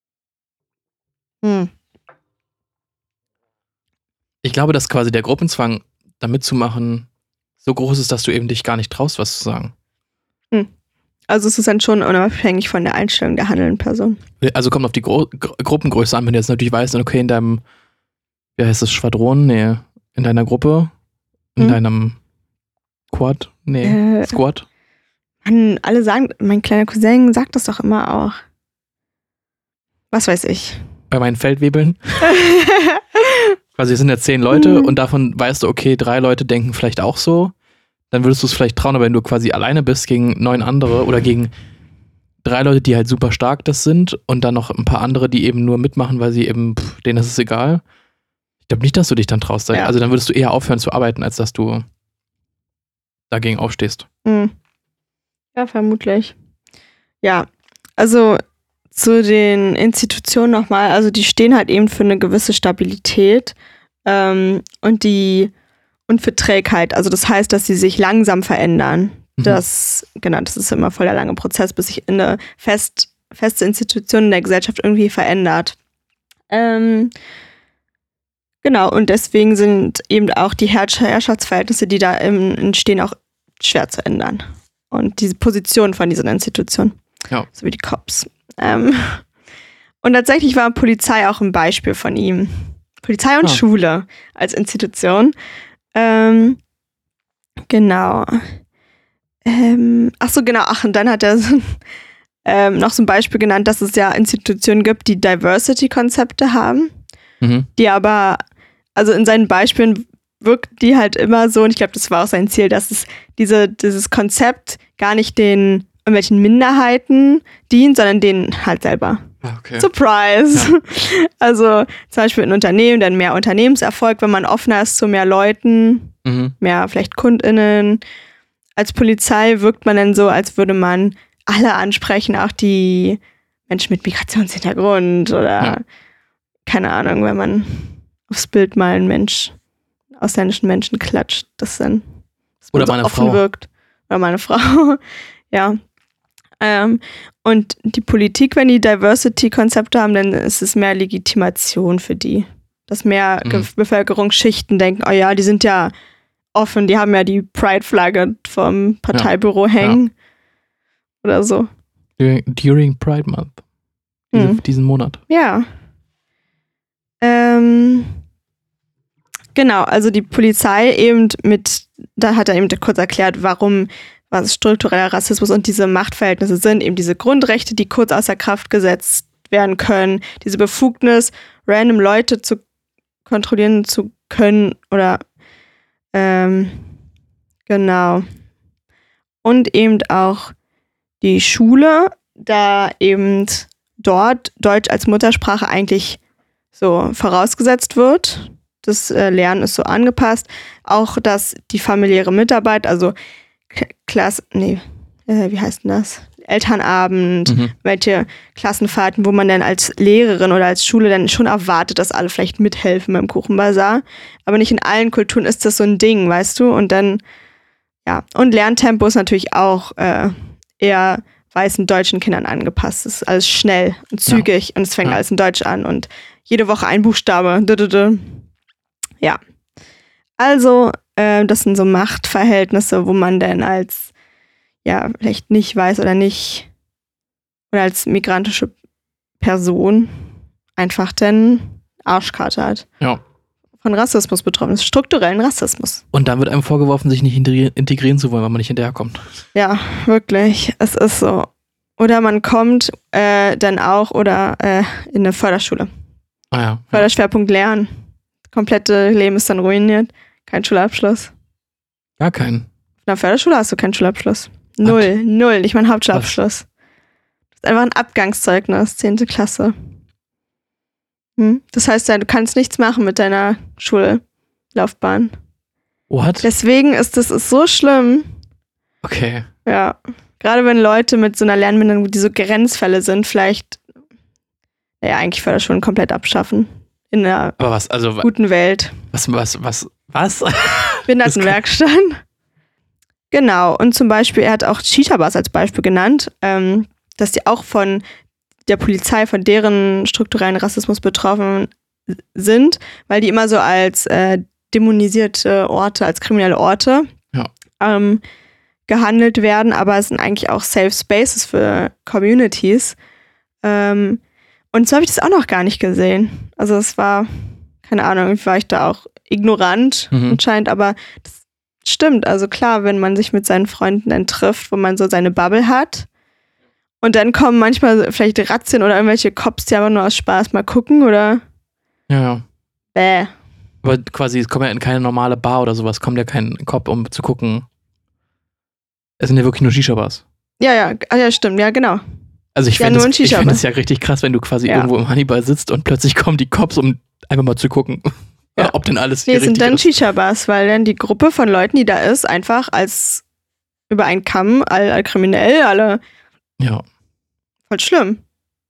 Hm. Ich glaube, dass quasi der Gruppenzwang, da mitzumachen, so groß ist, dass du eben dich gar nicht traust, was zu sagen. Hm. Also es ist dann schon unabhängig von der Einstellung der handelnden Person. Also kommt auf die Gru- Gru- Gruppengröße an, wenn du jetzt natürlich weißt, okay, in deinem, wie heißt das, Schwadron? Nee, in deiner Gruppe, in hm. deinem Quad? Nee, äh, Squad? Mann, alle sagen, mein kleiner Cousin sagt das doch immer auch. Was weiß ich. Bei meinen Feldwebeln? Quasi, es sind ja zehn Leute hm. und davon weißt du, okay, drei Leute denken vielleicht auch so. Dann würdest du es vielleicht trauen, aber wenn du quasi alleine bist gegen neun andere oder gegen drei Leute, die halt super stark das sind und dann noch ein paar andere, die eben nur mitmachen, weil sie eben, pff, denen ist es egal. Ich glaube nicht, dass du dich dann traust. Ja. Also dann würdest du eher aufhören zu arbeiten, als dass du dagegen aufstehst. Mhm. Ja, vermutlich. Ja, also zu den Institutionen nochmal, also die stehen halt eben für eine gewisse Stabilität ähm, und die und für Trägheit. Also das heißt, dass sie sich langsam verändern. Mhm. Das, genau, das ist immer voll der lange Prozess, bis sich eine fest, feste Institution in der Gesellschaft irgendwie verändert. Ähm, genau, und deswegen sind eben auch die Herrschaftsverhältnisse, die da entstehen, auch schwer zu ändern. Und diese Position von diesen Institutionen. Ja. So wie die Cops. Ähm, und tatsächlich war Polizei auch ein Beispiel von ihm. Polizei und ah. Schule als Institution. Ähm, genau. Ähm, ach so, genau. Ach, und dann hat er so, ähm, noch so ein Beispiel genannt, dass es ja Institutionen gibt, die Diversity-Konzepte haben, mhm. die aber, also in seinen Beispielen wirkt die halt immer so, und ich glaube, das war auch sein Ziel, dass es diese, dieses Konzept gar nicht den irgendwelchen Minderheiten dient, sondern denen halt selber. Okay. Surprise! Ja. Also zum Beispiel ein Unternehmen, dann mehr Unternehmenserfolg, wenn man offener ist zu mehr Leuten, mhm. mehr vielleicht KundInnen. Als Polizei wirkt man dann so, als würde man alle ansprechen, auch die Menschen mit Migrationshintergrund oder ja. keine Ahnung, wenn man aufs Bild mal einen Mensch, ausländischen Menschen klatscht, das dann oder so meine offen Frau. wirkt. Oder meine Frau. Ja. Ähm, und die Politik, wenn die Diversity-Konzepte haben, dann ist es mehr Legitimation für die. Dass mehr Mhm. Ge- Bevölkerungsschichten denken, oh ja, die sind ja offen, die haben ja die Pride-Flagge vom Parteibüro hängen. Oder so. During, during Pride Month. Diese, Hm. Diesen Monat. Ja. Ähm, genau, also die Polizei eben mit, da hat er eben kurz erklärt, warum was struktureller Rassismus und diese Machtverhältnisse sind, eben diese Grundrechte, die kurz außer Kraft gesetzt werden können, diese Befugnis, random Leute zu kontrollieren zu können oder ähm, genau. Und eben auch die Schule, da eben dort Deutsch als Muttersprache eigentlich so vorausgesetzt wird. Das äh, Lernen ist so angepasst. Auch, dass die familiäre Mitarbeit, also K- Klasse, nee, äh, wie heißt denn das? Elternabend, Mhm. welche Klassenfahrten, wo man dann als Lehrerin oder als Schule dann schon erwartet, dass alle vielleicht mithelfen beim Kuchenbazar. Aber nicht in allen Kulturen ist das so ein Ding, weißt du? Und dann, ja, und Lerntempo ist natürlich auch äh, eher weißen deutschen Kindern angepasst. Es ist alles schnell und zügig und es fängt Ja. alles in Deutsch an und jede Woche ein Buchstabe. Dududud. Ja. Also, äh, das sind so Machtverhältnisse, wo man dann als, ja, vielleicht nicht weiß oder nicht, oder als migrantische Person einfach dann Arschkarte hat. Ja. Von Rassismus betroffen ist, strukturellen Rassismus. Und dann wird einem vorgeworfen, sich nicht integri- integrieren zu wollen, weil man nicht hinterherkommt. Ja, wirklich. Es ist so. Oder man kommt äh, dann auch oder äh, in eine Förderschule. Ah ja. ja. Förderschwerpunkt Lernen. Das komplette Leben ist dann ruiniert. Kein Schulabschluss. Gar keinen. In der Förderschule hast du keinen Schulabschluss. Null, Was? null, nicht mal einen Hauptschulabschluss. Das ist einfach ein Abgangszeugnis, zehnte Klasse. Hm? Das heißt ja, du kannst nichts machen mit deiner Schullaufbahn. What? Deswegen ist das ist so schlimm. Okay. Ja. Gerade wenn Leute mit so einer Lernbehinderung, die so Grenzfälle sind, vielleicht, naja, eigentlich Förderschulen komplett abschaffen. In einer Aber was, also, wa- guten Welt. was, was, was, was? Behindertenwerkstatt. Genau. Und zum Beispiel, er hat auch Shisha-Bars als Beispiel genannt, ähm, dass die auch von der Polizei, von deren strukturellen Rassismus betroffen sind, weil die immer so als äh, dämonisierte Orte, als kriminelle Orte Ja. ähm, gehandelt werden, aber es sind eigentlich auch Safe Spaces für Communities. Ähm, und so habe ich das auch noch gar nicht gesehen. Also es war, keine Ahnung, irgendwie war ich da auch ignorant Mhm. anscheinend, aber das stimmt. Also klar, wenn man sich mit seinen Freunden dann trifft, wo man so seine Bubble hat und dann kommen manchmal vielleicht Razzien oder irgendwelche Cops, die aber nur aus Spaß mal gucken oder Ja, ja. bäh. Aber quasi, es kommt ja in keine normale Bar oder sowas, kommt ja kein Cop, um zu gucken. Es sind ja wirklich nur Shisha-Bars. Ja, ja, ah, ja, stimmt, ja, genau. Also ich Ja, fände nur ein es ich Shisha-Bar. find es ja richtig krass, wenn du quasi Ja. irgendwo im Hannibal sitzt und plötzlich kommen die Cops, um einfach mal zu gucken, Ja. ob denn alles Nee, hier es sind richtig dann ist. Shisha-Bars, weil dann die Gruppe von Leuten, die da ist, einfach als über einen Kamm, alle, alle kriminell, alle Ja. voll schlimm.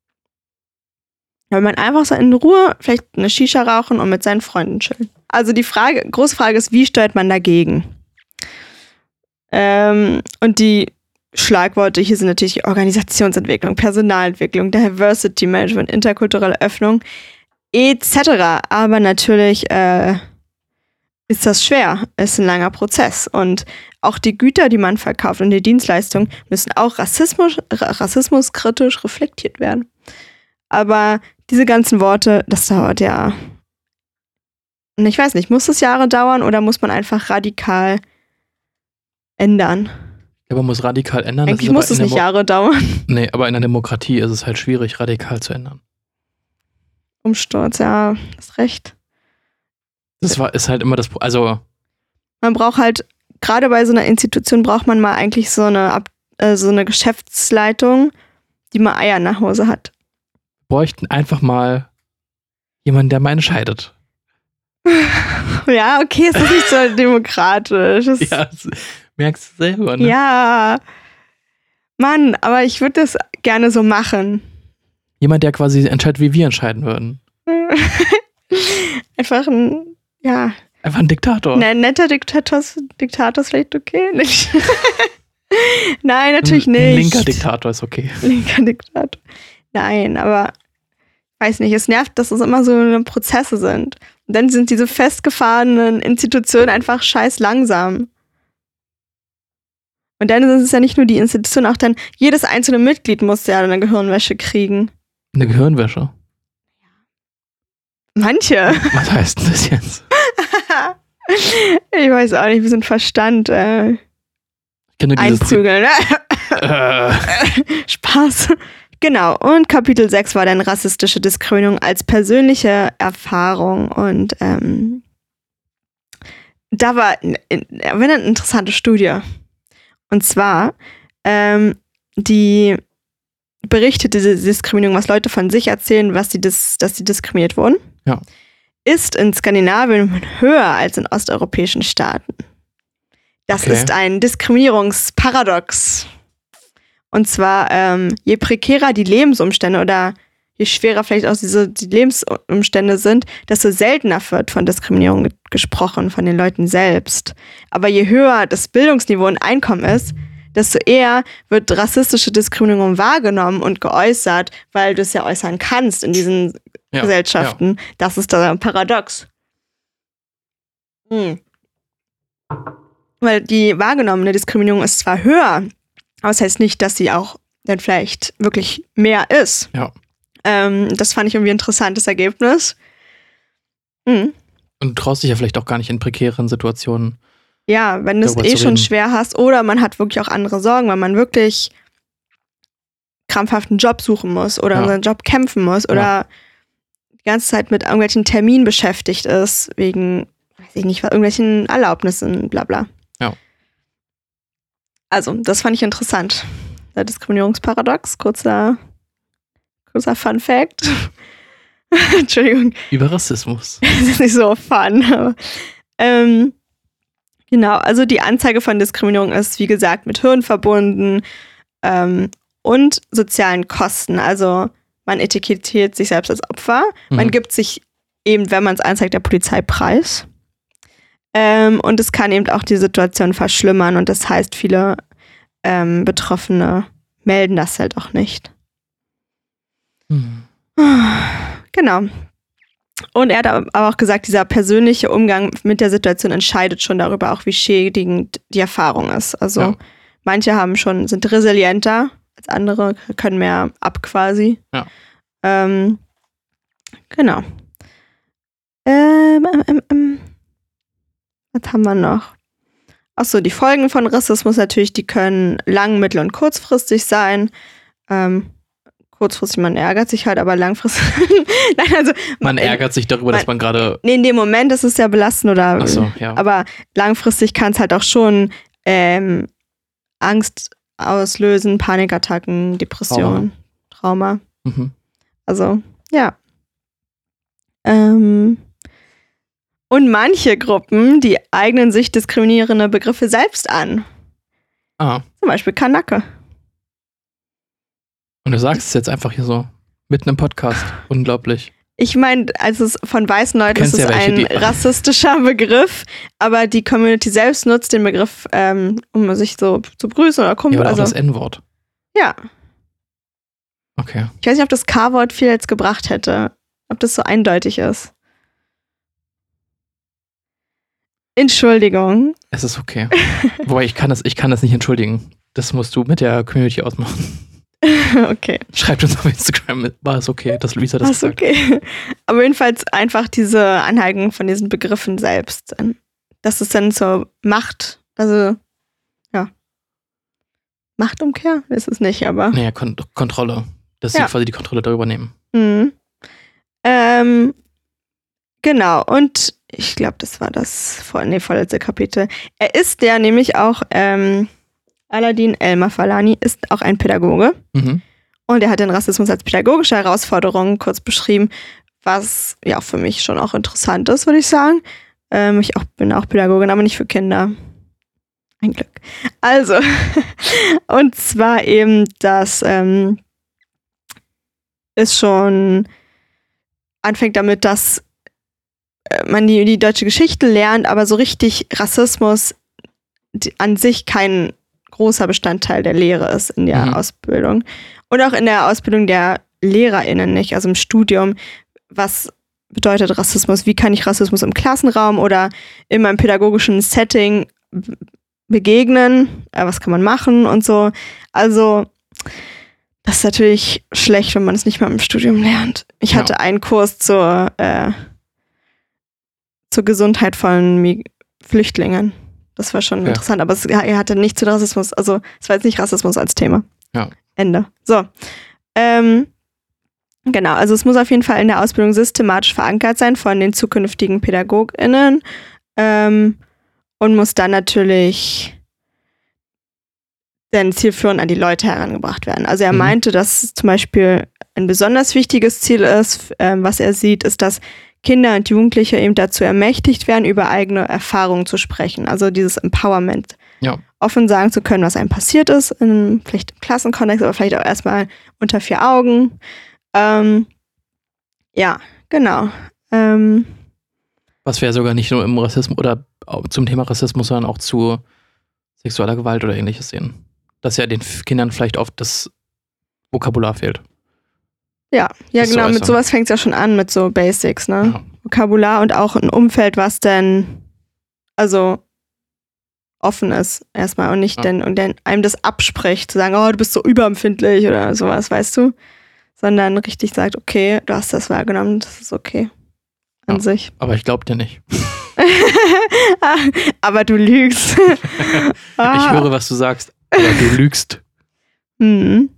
Weil man einfach so in Ruhe vielleicht eine Shisha rauchen und mit seinen Freunden chillen. Also die Frage, große Frage ist, wie steuert man dagegen? Ähm, und die Schlagworte hier sind natürlich Organisationsentwicklung, Personalentwicklung, Diversity Management, interkulturelle Öffnung et cetera. Aber natürlich äh, ist das schwer, ist ein langer Prozess. Und auch die Güter, die man verkauft und die Dienstleistungen müssen auch Rassismus, rassismuskritisch reflektiert werden. Aber diese ganzen Worte, das dauert ja. Und ich weiß nicht, muss das Jahre dauern oder muss man einfach radikal ändern? Aber man muss radikal ändern. Das Eigentlich ist aber muss es in der nicht Mo- Jahre dauern. Nee, aber in der Demokratie ist es halt schwierig, radikal zu ändern. Umsturz, ja, hast recht. Das war, ist halt immer das, Pro- also, Man braucht halt, gerade bei so einer Institution braucht man mal eigentlich so eine, Ab- äh, so eine Geschäftsleitung, die mal Eier nach Hause hat. bräuchten einfach mal jemanden, der mal entscheidet. Ja, okay, es ist nicht so demokratisch. Es, Ja, das merkst du selber, ne? ja. Mann, aber ich würde das gerne so machen. Jemand, der quasi entscheidet, wie wir entscheiden würden. Einfach ein, ja, Einfach ein Diktator. ein netter Diktator, ist- Diktator ist vielleicht okay. Nicht? Nein, natürlich ein, nicht. Ein linker Diktator ist okay. Linker Diktator. Nein, aber ich weiß nicht, es nervt, dass es immer so Prozesse sind. Und dann sind diese festgefahrenen Institutionen einfach scheiß langsam. Und dann ist es ja nicht nur die Institution, auch dann jedes einzelne Mitglied muss ja eine Gehirnwäsche kriegen. Eine Gehirnwäsche? Manche. Was heißt denn das jetzt? Ich weiß auch nicht, wir sind Verstand äh, einzügeln. äh. Spaß. Genau, und Kapitel sechs war dann rassistische Diskriminierung als persönliche Erfahrung. Und ähm, da war eine interessante Studie. Und zwar, ähm, die berichtet diese Diskriminierung, was Leute von sich erzählen, was sie dis- dass sie diskriminiert wurden, ja. ist in Skandinavien höher als in osteuropäischen Staaten. Das okay. ist ein Diskriminierungsparadox. Und zwar, ähm, je prekärer die Lebensumstände oder je schwerer vielleicht auch diese, die Lebensumstände sind, desto seltener wird von Diskriminierung ge- gesprochen, von den Leuten selbst. Aber je höher das Bildungsniveau und Einkommen ist, desto eher wird rassistische Diskriminierung wahrgenommen und geäußert, weil du es ja äußern kannst in diesen ja, Gesellschaften. Ja. Das ist da ein Paradox. Hm. Weil die wahrgenommene Diskriminierung ist zwar höher, aber das heißt nicht, dass sie auch dann vielleicht wirklich mehr ist. Ja. Ähm, das fand ich irgendwie ein interessantes Ergebnis. Mhm. Und du traust dich ja vielleicht auch gar nicht in prekären Situationen. Ja, wenn du es eh schon schwer hast oder man hat wirklich auch andere Sorgen, weil man wirklich krampfhaft einen Job suchen muss oder ja. um seinen Job kämpfen muss oder ja. die ganze Zeit mit irgendwelchen Terminen beschäftigt ist, wegen, weiß ich nicht, irgendwelchen Erlaubnissen, bla bla. Ja. Also, das fand ich interessant. Der Diskriminierungsparadox, kurzer, kurzer Fun Fact. Entschuldigung. Über Rassismus. Das ist nicht so fun. Aber, ähm, genau, also die Anzeige von Diskriminierung ist, wie gesagt, mit Hirn verbunden ähm, und sozialen Kosten. Also man etikettiert sich selbst als Opfer. Mhm. Man gibt sich eben, wenn man es anzeigt, der Polizei preis. Ähm, und es kann eben auch die Situation verschlimmern. Und das heißt, viele ähm, Betroffene melden das halt auch nicht. Mhm. Genau. Und er hat aber auch gesagt, dieser persönliche Umgang mit der Situation entscheidet schon darüber auch, wie schädigend die Erfahrung ist. Also ja. manche haben schon, sind resilienter als andere, können mehr ab quasi. Ja. Ähm, genau. Ähm, ähm, ähm. Was haben wir noch? Achso, die Folgen von Rassismus natürlich, die können lang-, mittel- und kurzfristig sein. Ähm, kurzfristig, man ärgert sich halt, aber langfristig. Nein, also. Man ärgert sich darüber, man, dass man gerade. Nee, in dem Moment ist es ja belastend oder. Ach so, ja. Aber langfristig kann es halt auch schon ähm, Angst auslösen, Panikattacken, Depressionen, Trauma. Trauma. Mhm. Also, ja. Ähm. Und manche Gruppen, die eignen sich diskriminierende Begriffe selbst an. Ah. Zum Beispiel Kanake. Und du sagst es jetzt einfach hier so, mitten im Podcast. Unglaublich. Ich meine, also es von weißen Leuten ist es ja welche, ein die rassistischer Begriff, aber die Community selbst nutzt den Begriff, ähm, um sich so zu grüßen oder Kumpel. Ja, oder auch also, das N-Wort. Ja. Okay. Ich weiß nicht, ob das K-Wort viel jetzt gebracht hätte. Ob das so eindeutig ist. Entschuldigung. Es ist okay. Wobei, ich kann das, ich kann das nicht entschuldigen. Das musst du mit der Community ausmachen. Okay. Schreibt uns auf Instagram, war es okay, dass Luisa das War's gesagt okay. Aber jedenfalls einfach diese Aneignung von diesen Begriffen selbst. Das ist dann zur Macht, also ja. Machtumkehr? Ist es nicht, aber. Naja, Kon- Kontrolle. Dass ja. sie quasi die Kontrolle darüber nehmen. Mhm. Ähm, genau, und ich glaube, das war das vor, nee, vorletzte Kapitel. Er ist der nämlich auch, ähm, Aladdin El-Mafalani ist auch ein Pädagoge. Mhm. Und er hat den Rassismus als pädagogische Herausforderung kurz beschrieben, was ja auch für mich schon auch interessant ist, würde ich sagen. Ähm, ich auch, bin auch Pädagogin, aber nicht für Kinder. Ein Glück. Also, und zwar eben, dass ähm, es schon anfängt damit, dass man die, die deutsche Geschichte lernt, aber so richtig Rassismus die, an sich kein großer Bestandteil der Lehre ist in der Mhm. Ausbildung. Und auch in der Ausbildung der LehrerInnen nicht, also im Studium. Was bedeutet Rassismus? Wie kann ich Rassismus im Klassenraum oder in meinem pädagogischen Setting b- begegnen? Äh, was kann man machen und so? Also, das ist natürlich schlecht, wenn man es nicht mal im Studium lernt. Ich Ja. hatte einen Kurs zur, äh, zur Gesundheit von Mi- Flüchtlingen. Das war schon Ja. interessant, aber es, ja, er hatte nicht zu Rassismus, also es war jetzt nicht Rassismus als Thema. Ja. Ende. So. Ähm, genau, also es muss auf jeden Fall in der Ausbildung systematisch verankert sein von den zukünftigen PädagogInnen ähm, und muss dann natürlich dann zielführend an die Leute herangebracht werden. Also er Mhm. meinte, dass zum Beispiel ein besonders wichtiges Ziel ist, ähm, was er sieht, ist, dass Kinder und Jugendliche eben dazu ermächtigt werden, über eigene Erfahrungen zu sprechen. Also dieses Empowerment. Ja. Offen sagen zu können, was einem passiert ist, in, vielleicht im Klassenkontext, aber vielleicht auch erstmal unter vier Augen. Ähm, ja, genau. Ähm, Was wir ja sogar nicht nur im Rassismus oder auch zum Thema Rassismus, sondern auch zu sexueller Gewalt oder ähnliches sehen. Dass ja den F- Kindern vielleicht oft das Vokabular fehlt. ja, ja Das zu genau, mit äußern. sowas fängt es ja schon an, mit so Basics, ne? Ja. Vokabular und auch ein Umfeld, was denn also offen ist erstmal und nicht Ja. denn und dann einem das abspricht, zu sagen, oh, du bist so überempfindlich oder sowas, weißt du? Sondern richtig sagt, okay, du hast das wahrgenommen, das ist okay an Ja. sich. Aber ich glaub dir nicht. Aber du lügst. Ah. Ich höre, was du sagst, aber du lügst. Mhm.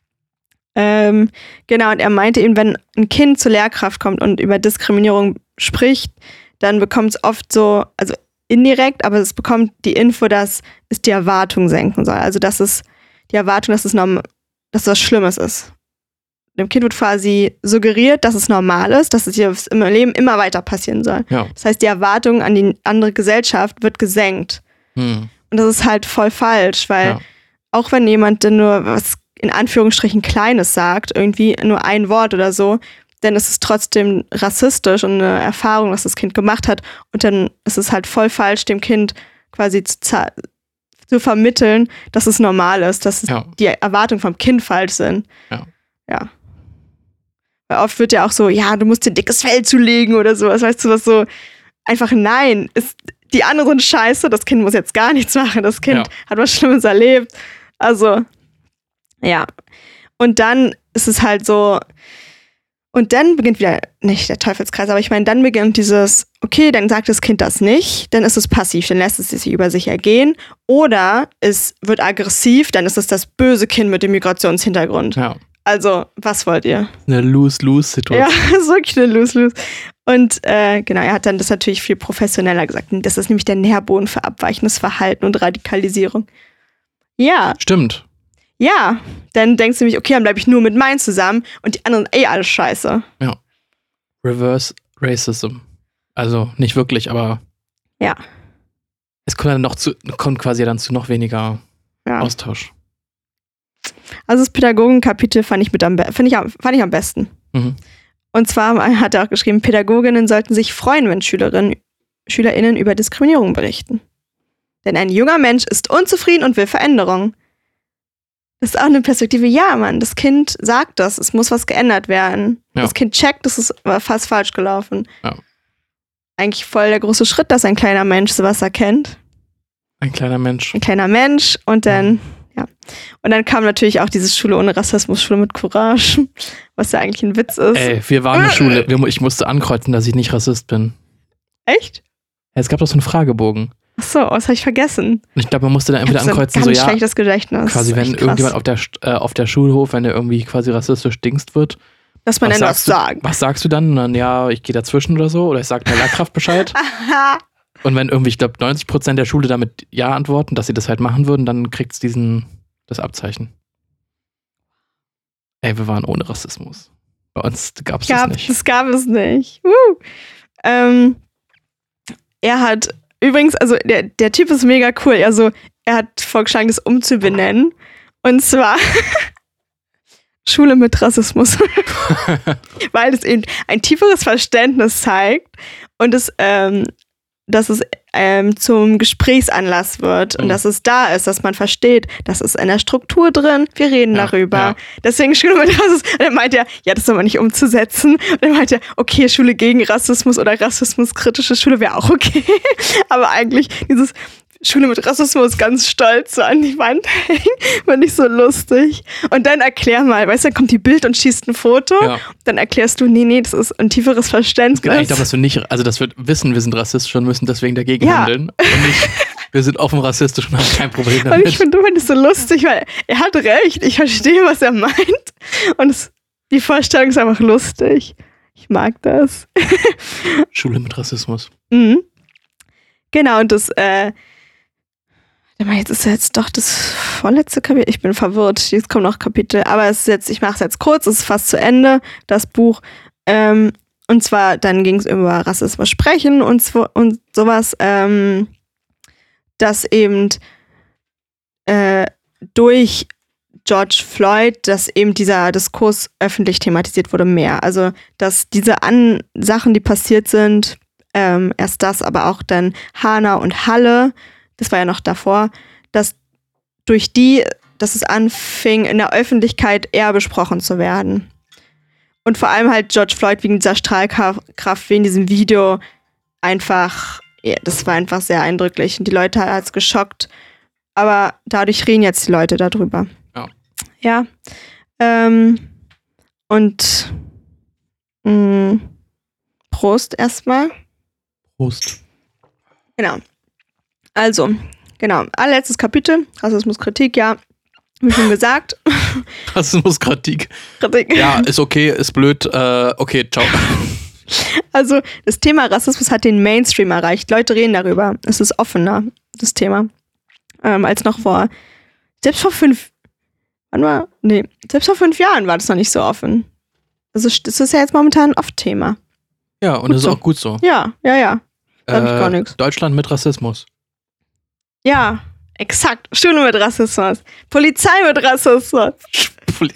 Ähm, genau, und er meinte eben, wenn ein Kind zur Lehrkraft kommt und über Diskriminierung spricht, dann bekommt es oft so, also indirekt, aber es bekommt die Info, dass es die Erwartung senken soll. Also dass es die Erwartung, dass es, norm- dass es was Schlimmes ist. Dem Kind wird quasi suggeriert, dass es normal ist, dass es hier im Leben immer weiter passieren soll. Ja. Das heißt, die Erwartung an die andere Gesellschaft wird gesenkt. Hm. Und das ist halt voll falsch, weil Ja. auch wenn jemand dann nur was in Anführungsstrichen Kleines sagt, irgendwie nur ein Wort oder so, dann ist es trotzdem rassistisch und eine Erfahrung, was das Kind gemacht hat. Und dann ist es halt voll falsch, dem Kind quasi zu, za- zu vermitteln, dass es normal ist, dass es Ja. die Erwartungen vom Kind falsch sind. Ja. Ja. Weil oft wird ja auch so, ja, du musst dir dickes Fell zulegen oder sowas, weißt du, was so einfach nein, ist, die anderen sind scheiße, das Kind muss jetzt gar nichts machen, das Kind Ja. hat was Schlimmes erlebt. Also, ja. Und dann ist es halt so, und dann beginnt wieder, nicht der Teufelskreis, aber ich meine, dann beginnt dieses, okay, dann sagt das Kind das nicht, dann ist es passiv, dann lässt es sich über sich ergehen. Oder es wird aggressiv, dann ist es das böse Kind mit dem Migrationshintergrund. Ja. Also, was wollt ihr? Eine Lose-Lose-Situation. Ja, das ist wirklich eine Lose-Lose. Und äh, genau, er hat dann das natürlich viel professioneller gesagt. Das ist nämlich der Nährboden für abweichendes Verhalten und Radikalisierung. Ja, Stimmt. ja. Dann denkst du nämlich, okay, dann bleibe ich nur mit meinen zusammen und die anderen, ey, alles scheiße. Reverse Racism. Also nicht wirklich, aber Ja. es kommt dann noch zu, kommt quasi dann zu noch weniger Ja. Austausch. Also das Pädagogenkapitel fand ich mit am, be- fand ich, am- fand ich am besten. Mhm. Und zwar hat er auch geschrieben, Pädagoginnen sollten sich freuen, wenn Schülerinnen, SchülerInnen über Diskriminierung berichten. Denn ein junger Mensch ist unzufrieden und will Veränderung. Das ist auch eine Perspektive, ja, Mann, das Kind sagt das, es muss was geändert werden. Ja. Das Kind checkt, das ist fast falsch gelaufen. Ja. Eigentlich voll der große Schritt, dass ein kleiner Mensch sowas erkennt. Ein kleiner Mensch. Ein kleiner Mensch und dann, ja. Und dann kam natürlich auch diese Schule ohne Rassismus, Schule mit Courage, was ja eigentlich ein Witz ist. Ey, wir waren eine Schule. Wir, ich musste ankreuzen, dass ich nicht Rassist bin. Echt? Ja, es gab doch so einen Fragebogen. Ach so, das habe ich vergessen. Und ich glaube, man musste dann entweder Ich hab so ein ankreuzen, ganz so ja, schlechtes Gedächtnis. quasi, Das ist wenn echt krass. irgendjemand auf der, St- äh, auf der Schulhof, wenn der irgendwie quasi rassistisch dingst wird. Dass man was dann was sagst du, sagt. Was sagst du dann? Und dann, ja, ich gehe dazwischen oder so. Oder ich sage der Lehrkraft Bescheid. Aha. Und wenn irgendwie, ich glaube, neunzig Prozent der Schule damit Ja antworten, dass sie das halt machen würden, dann kriegt es diesen, das Abzeichen. Ey, wir waren ohne Rassismus. Bei uns gab es das Gab, nicht. das gab es nicht. Uh. Ähm, er hat übrigens, also der, der Typ ist mega cool. Also er hat vorgeschlagen, das umzubenennen. Und zwar Schule mit Rassismus. Weil es eben ein tieferes Verständnis zeigt und es, ähm, dass es ähm, zum Gesprächsanlass wird und Mhm. dass es da ist, dass man versteht, das ist in der Struktur drin, wir reden Ja, darüber. ja. Deswegen Schule mit Rassismus. Und dann meint er, ja, das ist aber nicht umzusetzen. Und dann meint er, okay, Schule gegen Rassismus oder rassismuskritische Schule wäre auch okay. Aber eigentlich dieses Schule mit Rassismus ganz stolz so an die Wand hängen, finde ich so lustig. Und dann erklär mal, weißt du, dann kommt die Bild und schießt ein Foto. Ja. Dann erklärst du, nee, nee, das ist ein tieferes Verständnis. Es geht eigentlich darum, dass wir nicht, also dass wir wissen, wir sind rassistisch und müssen deswegen dagegen Ja. handeln. Und nicht, wir sind offen rassistisch und haben kein Problem Und damit. ich finde find das so lustig, weil er hat recht. Ich verstehe, was er meint. Und es, die Vorstellung ist einfach lustig. Ich mag das. Schule mit Rassismus. Mhm. Genau, und das, äh, warte mal, jetzt ist ja jetzt doch das vorletzte Kapitel. Ich bin verwirrt. Jetzt kommt noch Kapitel. Aber es ist jetzt, ich mache es jetzt kurz, es ist fast zu Ende, das Buch. Ähm, und zwar, dann ging es über Rassismus sprechen und, so, und sowas, ähm, dass eben äh, durch George Floyd, dass eben dieser Diskurs öffentlich thematisiert wurde, mehr. Also, dass diese An- Sachen, die passiert sind, ähm, erst das, aber auch dann Hanau und Halle, das war ja noch davor, dass durch die, dass es anfing, in der Öffentlichkeit eher besprochen zu werden. Und vor allem halt George Floyd wegen dieser Strahlkraft, wegen diesem Video einfach, ja, das war einfach sehr eindrücklich. Und die Leute hat es geschockt. Aber dadurch reden jetzt die Leute darüber. Ja. Ja. Ähm, und mh, Prost erstmal. Prost. Genau. Also, genau. Allerletztes Kapitel. Rassismuskritik, ja. Wie schon gesagt. Rassismuskritik. Kritik. Ja, ist okay, ist blöd. Äh, okay, ciao. Also, das Thema Rassismus hat den Mainstream erreicht. Leute reden darüber. Es ist offener, das Thema. Ähm, als noch vor, selbst vor fünf, wann war, nee, selbst vor fünf Jahren war das noch nicht so offen. Also, das ist ja jetzt momentan ein Oft-Thema. Ja, und Gut das ist so. auch gut so. Ja, ja, ja. Sag ich gar nix. Deutschland mit Rassismus. Ja, exakt. Schule mit Rassismus. Polizei mit Rassismus. Poli-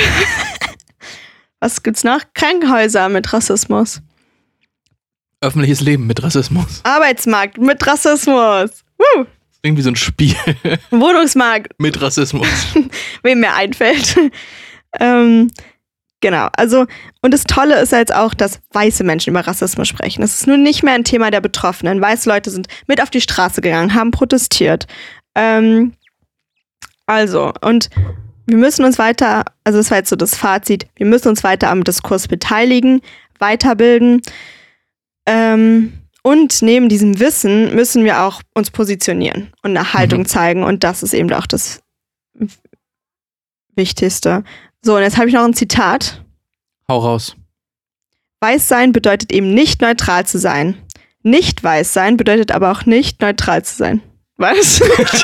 Was gibt's noch? Krankenhäuser mit Rassismus. Öffentliches Leben mit Rassismus. Arbeitsmarkt mit Rassismus. Woo. Irgendwie so ein Spiel Wohnungsmarkt, mit Rassismus. wem mir einfällt. ähm, genau, also, und das Tolle ist jetzt auch, dass weiße Menschen über Rassismus sprechen. Es ist nun nicht mehr ein Thema der Betroffenen. Weiße Leute sind mit auf die Straße gegangen, haben protestiert. Ähm, also, und wir müssen uns weiter, also das war jetzt so das Fazit, wir müssen uns weiter am Diskurs beteiligen, weiterbilden. Ähm, und neben diesem Wissen müssen wir auch uns positionieren und eine Haltung Mhm. zeigen. Und das ist eben auch das Wichtigste. So, und jetzt habe ich noch ein Zitat. Hau raus. Weiß sein bedeutet eben nicht neutral zu sein. Nicht weiß sein bedeutet aber auch nicht neutral zu sein. Was?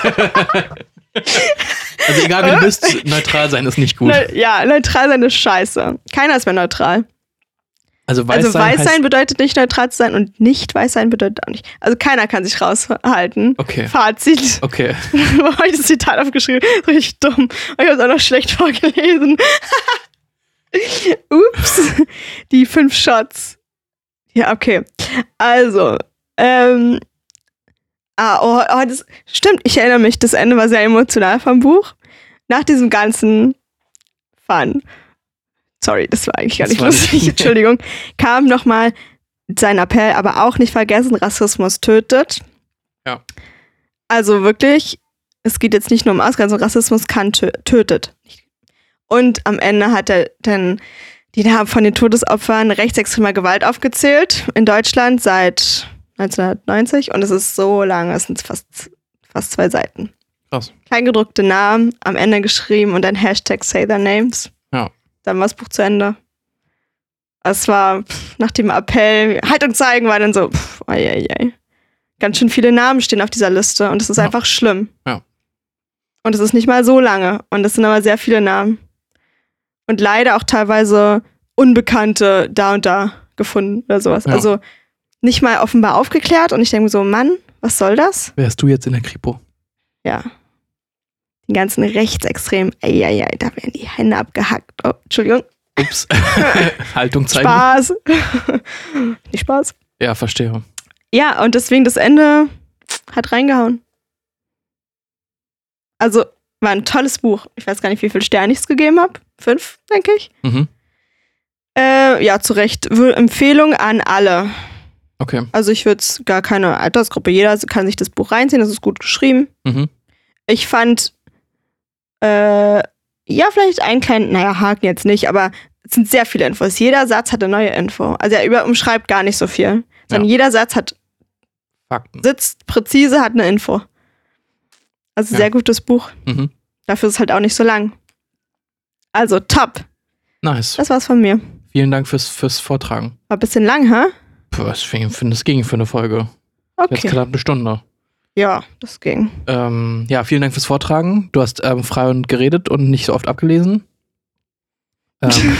Also egal wie du bist, neutral sein ist nicht gut. Ne, ja, neutral sein ist scheiße. Keiner ist mehr neutral. Also weiß Also sein weiß heißt, sein bedeutet nicht neutral zu sein und nicht weiß sein bedeutet auch nicht. Also keiner kann sich raushalten. Okay. Fazit. Okay. Warum habe ich das Zitat aufgeschrieben? Das ist richtig dumm. Und ich habe es auch noch schlecht vorgelesen. Ups. Die fünf Shots. Ja, okay. Also, ähm. Ah, oh, oh, das stimmt. Ich erinnere mich, das Ende war sehr emotional vom Buch. Nach diesem ganzen Fun. Sorry, das war eigentlich gar Das nicht war nicht- lustig. Entschuldigung. Kam nochmal sein Appell, aber auch nicht vergessen, Rassismus tötet. Ja. Also wirklich, es geht jetzt nicht nur um Ausgrenzung, Rassismus kann tö tötet. Und am Ende hat er dann die Namen von den Todesopfern rechtsextremer Gewalt aufgezählt in Deutschland seit neunzehnhundertneunzig und es ist so lange, es sind fast, fast zwei Seiten. Krass. Kleingedruckte Namen, am Ende geschrieben und dann Hashtag Say Their Names. Ja. Dann war das Buch zu Ende. Es war pff, nach dem Appell, Haltung zeigen, war dann so, pff, ei, ei, ei. Ganz schön viele Namen stehen auf dieser Liste und es ist Ja. einfach schlimm. Ja. Und es ist nicht mal so lange und es sind aber sehr viele Namen. Und leider auch teilweise Unbekannte da und da gefunden oder sowas. Ja. Also nicht mal offenbar aufgeklärt und ich denke mir so, Mann, was soll das? Wärst du jetzt in der Kripo? Ja. Die ganzen Rechtsextremen, ei, ei, ei, da werden die Hände abgehackt. Oh, Entschuldigung. Ups. Haltung zeigen. Spaß. Nicht Spaß. Ja, verstehe. Ja, und deswegen das Ende hat reingehauen. Also, war ein tolles Buch. Ich weiß gar nicht, wie viele Sterne ich es gegeben habe. Fünf, denke ich. Mhm. Äh, ja, zu Recht. W- Empfehlung an alle. Okay. Also ich würde es gar keine Altersgruppe. Jeder kann sich das Buch reinziehen. Das ist gut geschrieben. Mhm. Ich fand, äh, ja, vielleicht einen kleinen, naja, Haken jetzt nicht, aber es sind sehr viele Infos. Jeder Satz hat eine neue Info. Also er über, umschreibt gar nicht so viel. Sondern Ja. jeder Satz hat, Fakten. sitzt präzise, hat eine Info. Also Ja. sehr gutes Buch. Mhm. Dafür ist es halt auch nicht so lang. Also top. Nice. Das war's von mir. Vielen Dank fürs, fürs Vortragen. War ein bisschen lang, hä? Puh, was für, für, das ging für eine Folge. Jetzt Okay. knapp eine Stunde. Ja, das ging. Ähm, ja, vielen Dank fürs Vortragen. Du hast ähm, frei und geredet und nicht so oft abgelesen. Ähm,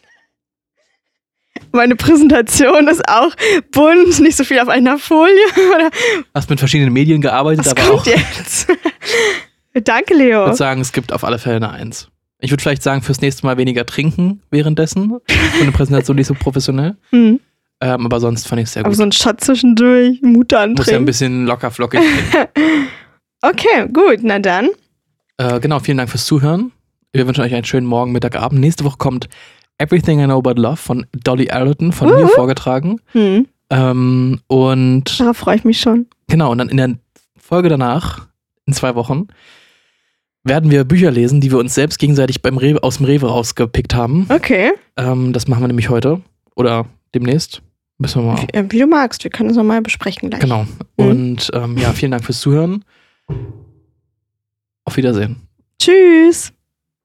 Meine Präsentation ist auch bunt, nicht so viel auf einer Folie. Oder hast mit verschiedenen Medien gearbeitet, was aber kommt auch. jetzt? Danke, Ich Leo. würde sagen, es gibt auf alle Fälle eine Eins. Ich würde vielleicht sagen, fürs nächste Mal weniger trinken währenddessen. Für eine Präsentation nicht so professionell. Hm. Ähm, aber sonst fand ich es sehr Aber gut. so ein Shot zwischendurch, Mut Muss ja ein antrinken. bisschen locker flockig gehen. Okay, gut, na dann. äh, genau, vielen Dank fürs Zuhören. Wir wünschen euch einen schönen Morgen, Mittag, Abend. Nächste Woche kommt Everything I Know About Love von Dolly Alderton, von mir Mhm. vorgetragen. Hm. Ähm, und Darauf freue ich mich schon. genau, und dann in der Folge danach, in zwei Wochen, werden wir Bücher lesen, die wir uns selbst gegenseitig beim Rewe, aus dem Rewe rausgepickt haben. Okay, Ähm, das machen wir nämlich heute oder demnächst. Müssen wir mal. wie, äh, wie du magst. Wir können es nochmal besprechen gleich. Genau. Und ähm, ja, vielen Dank fürs Zuhören. Auf Wiedersehen. Tschüss.